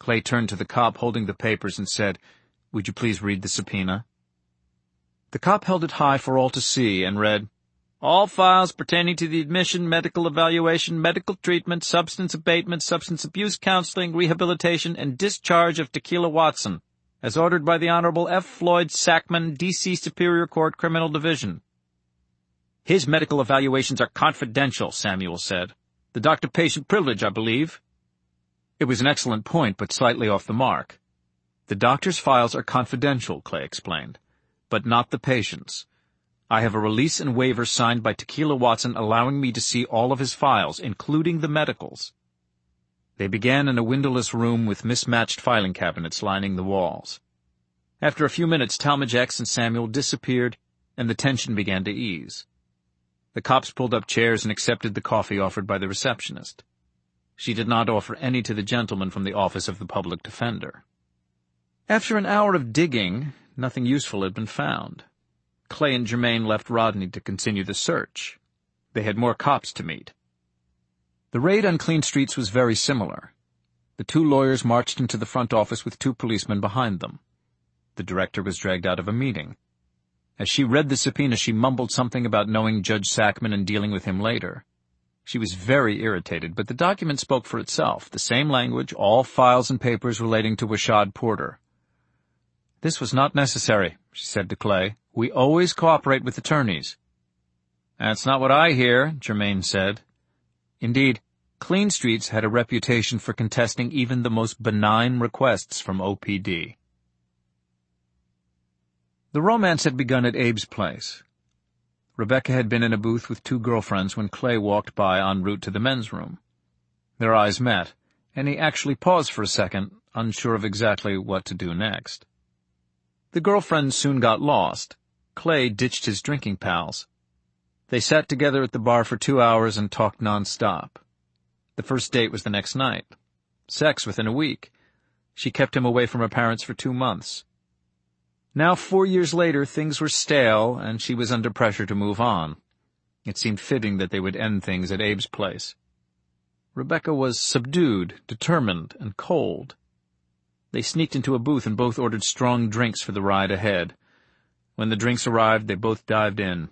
Clay turned to the cop holding the papers and said, "Would you please read the subpoena?" The cop held it high for all to see and read, "All files pertaining to the admission, medical evaluation, medical treatment, substance abatement, substance abuse counseling, rehabilitation, and discharge of Tequila Watson, as ordered by the Honorable F. Floyd Sackman, D C Superior Court, Criminal Division." "His medical evaluations are confidential," Samuel said. "The doctor-patient privilege, I believe." It was an excellent point, but slightly off the mark. "The doctor's files are confidential," Clay explained, "but not the patient's. I have a release and waiver signed by Tequila Watson allowing me to see all of his files, including the medicals." They began in a windowless room with mismatched filing cabinets lining the walls. After a few minutes, Talmadge X and Samuel disappeared, and the tension began to ease. The cops pulled up chairs and accepted the coffee offered by the receptionist. She did not offer any to the gentleman from the Office of the Public Defender. After an hour of digging, nothing useful had been found. Clay and Germain left Rodney to continue the search. They had more cops to meet. The raid on Clean Streets was very similar. The two lawyers marched into the front office with two policemen behind them. The director was dragged out of a meeting. As she read the subpoena, she mumbled something about knowing Judge Sackman and dealing with him later. She was very irritated, but the document spoke for itself, the same language, all files and papers relating to Washad Porter. "This was not necessary," she said to Clay. "We always cooperate with attorneys." "That's not what I hear," Germain said. Indeed, Clean Streets had a reputation for contesting even the most benign requests from O P D. The romance had begun at Abe's place. Rebecca had been in a booth with two girlfriends when Clay walked by en route to the men's room. Their eyes met, and he actually paused for a second, unsure of exactly what to do next. The girlfriends soon got lost. Clay ditched his drinking pals. They sat together at the bar for two hours and talked nonstop. The first date was the next night. Sex within a week. She kept him away from her parents for two months. Now, four years later, things were stale, and she was under pressure to move on. It seemed fitting that they would end things at Abe's place. Rebecca was subdued, determined, and cold. They sneaked into a booth and both ordered strong drinks for the ride ahead. When the drinks arrived, they both dived in.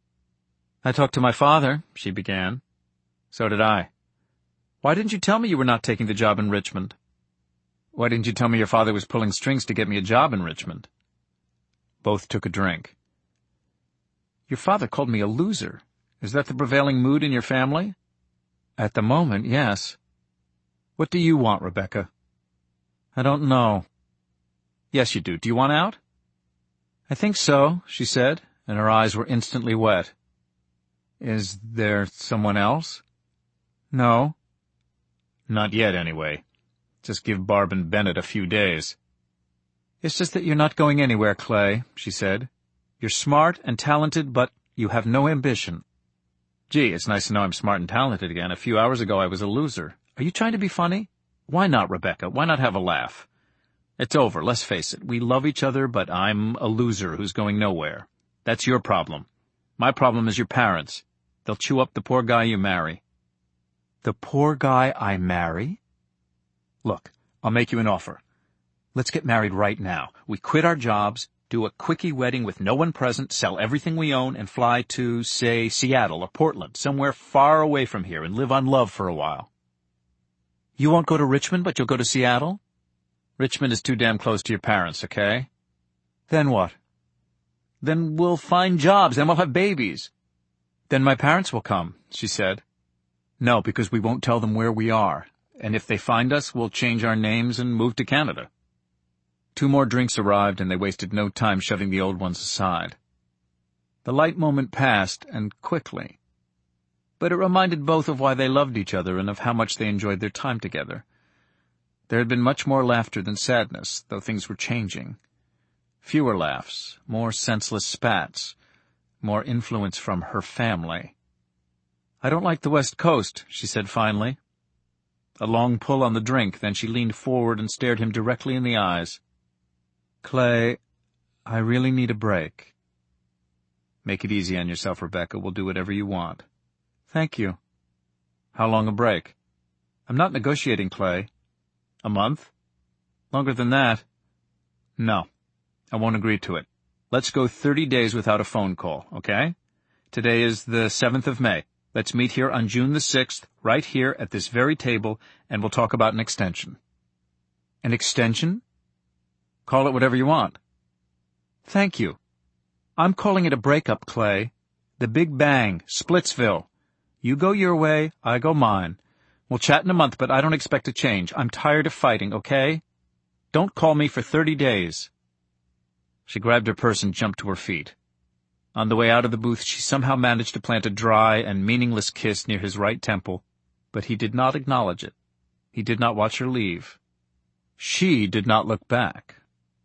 "I talked to my father," she began. "So did I." "Why didn't you tell me you were not taking the job in Richmond?" "Why didn't you tell me your father was pulling strings to get me a job in Richmond?" Both took a drink. "Your father called me a loser. Is that the prevailing mood in your family?" "At the moment, yes." "What do you want, Rebecca?" "I don't know." "Yes, you do. Do you want out?" "I think so," she said, and her eyes were instantly wet. "Is there someone else?" "No." "Not yet, anyway. Just give Barb and Bennett a few days." "It's just that you're not going anywhere, Clay," she said. "You're smart and talented, but you have no ambition." "Gee, it's nice to know I'm smart and talented again. A few hours ago I was a loser. Are you trying to be funny? Why not, Rebecca? Why not have a laugh? It's over, let's face it. We love each other, but I'm a loser who's going nowhere. That's your problem. My problem is your parents. They'll chew up the poor guy you marry." "The poor guy I marry?" "Look, I'll make you an offer. Let's get married right now. We quit our jobs, do a quickie wedding with no one present, sell everything we own, and fly to, say, Seattle or Portland, somewhere far away from here, and live on love for a while." "You won't go to Richmond, but you'll go to Seattle?" "Richmond is too damn close to your parents, okay?" "Then what?" "Then we'll find jobs, then we'll have babies." "Then my parents will come," she said. "No, because we won't tell them where we are, and if they find us, we'll change our names and move to Canada." Two more drinks arrived, and they wasted no time shoving the old ones aside. The light moment passed, and quickly. But it reminded both of why they loved each other and of how much they enjoyed their time together. There had been much more laughter than sadness, though things were changing. Fewer laughs, more senseless spats, more influence from her family. "I don't like the West Coast," she said finally. A long pull on the drink, then she leaned forward and stared him directly in the eyes. "Clay, I really need a break." "Make it easy on yourself, Rebecca. We'll do whatever you want." "Thank you." "How long a break?" "I'm not negotiating, Clay." "A month?" Longer than that? No, I won't agree to it. Let's go thirty days without a phone call, okay? Today is the seventh of May. Let's meet here on June the sixth, right here at this very table, and we'll talk about an extension. An extension? Call it whatever you want. Thank you. I'm calling it a breakup, Clay. The Big Bang, Splitsville. You go your way, I go mine. We'll chat in a month, but I don't expect a change. I'm tired of fighting, okay? Don't call me for thirty days. She grabbed her purse and jumped to her feet. On the way out of the booth, she somehow managed to plant a dry and meaningless kiss near his right temple, but he did not acknowledge it. He did not watch her leave. She did not look back.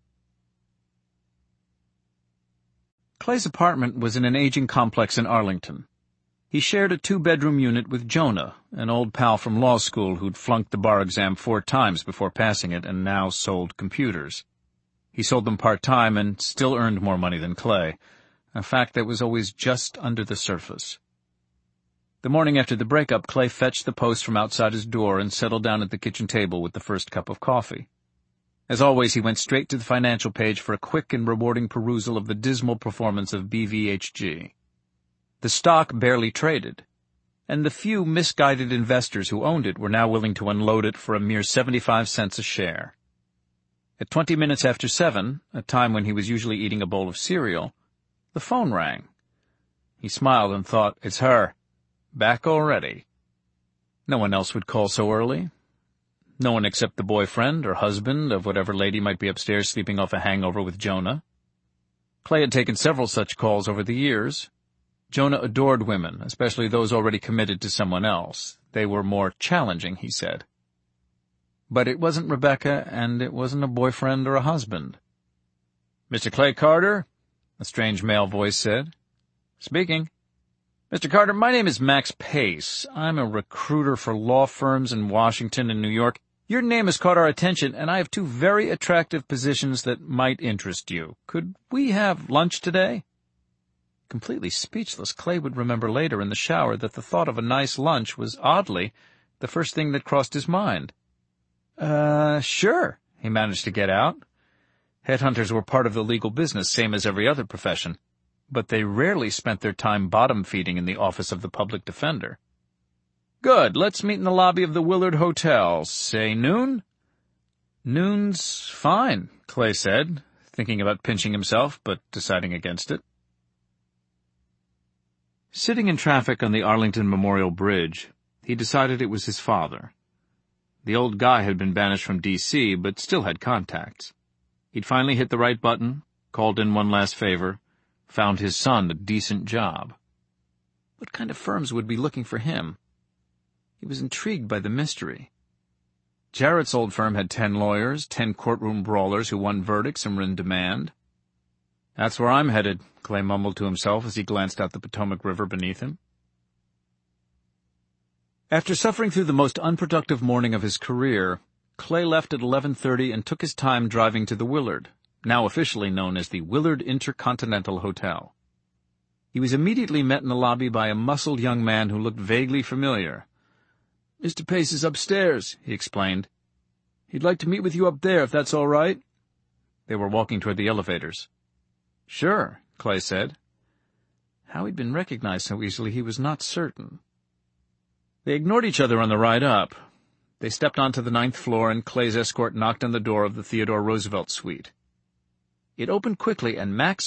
Clay's apartment was in an aging complex in Arlington. He shared a two-bedroom unit with Jonah, an old pal from law school who'd flunked the bar exam four times before passing it and now sold computers. He sold them part-time and still earned more money than Clay, a fact that was always just under the surface. The morning after the breakup, Clay fetched the Post from outside his door and settled down at the kitchen table with the first cup of coffee. As always, he went straight to the financial page for a quick and rewarding perusal of the dismal performance of B V H G. The stock barely traded, and the few misguided investors who owned it were now willing to unload it for a mere seventy-five cents a share. At twenty minutes after seven, a time when he was usually eating a bowl of cereal, the phone rang. He smiled and thought, "It's her. Back already." No one else would call so early. No one except the boyfriend or husband of whatever lady might be upstairs sleeping off a hangover with Jonah. Clay had taken several such calls over the years. Jonah adored women, especially those already committed to someone else. They were more challenging, he said. But it wasn't Rebecca, and it wasn't a boyfriend or a husband. "Mister Clay Carter?" a strange male voice said. "Speaking." "Mister Carter, my name is Max Pace. I'm a recruiter for law firms in Washington and New York. Your name has caught our attention, and I have two very attractive positions that might interest you. Could we have lunch today?" Completely speechless, Clay would remember later in the shower that the thought of a nice lunch was, oddly, the first thing that crossed his mind. Uh, sure, he managed to get out. Headhunters were part of the legal business, same as every other profession, but they rarely spent their time bottom-feeding in the office of the public defender. "Good, let's meet in the lobby of the Willard Hotel. Say noon?" "Noon's fine," Clay said, thinking about pinching himself, but deciding against it. Sitting in traffic on the Arlington Memorial Bridge, he decided it was his father. The old guy had been banished from D C, but still had contacts. He'd finally hit the right button, called in one last favor, found his son a decent job. What kind of firms would be looking for him? He was intrigued by the mystery. Jarrett's old firm had ten lawyers, ten courtroom brawlers who won verdicts and were in demand. "That's where I'm headed," Clay mumbled to himself as he glanced out the Potomac River beneath him. After suffering through the most unproductive morning of his career, Clay left at eleven thirty and took his time driving to the Willard, now officially known as the Willard Intercontinental Hotel. He was immediately met in the lobby by a muscled young man who looked vaguely familiar. "Mister Pace is upstairs," he explained. "He'd like to meet with you up there, if that's all right." They were walking toward the elevators. "Sure," Clay said. How he'd been recognized so easily he was not certain. They ignored each other on the ride up. They stepped onto the ninth floor, and Clay's escort knocked on the door of the Theodore Roosevelt suite. It opened quickly, and Max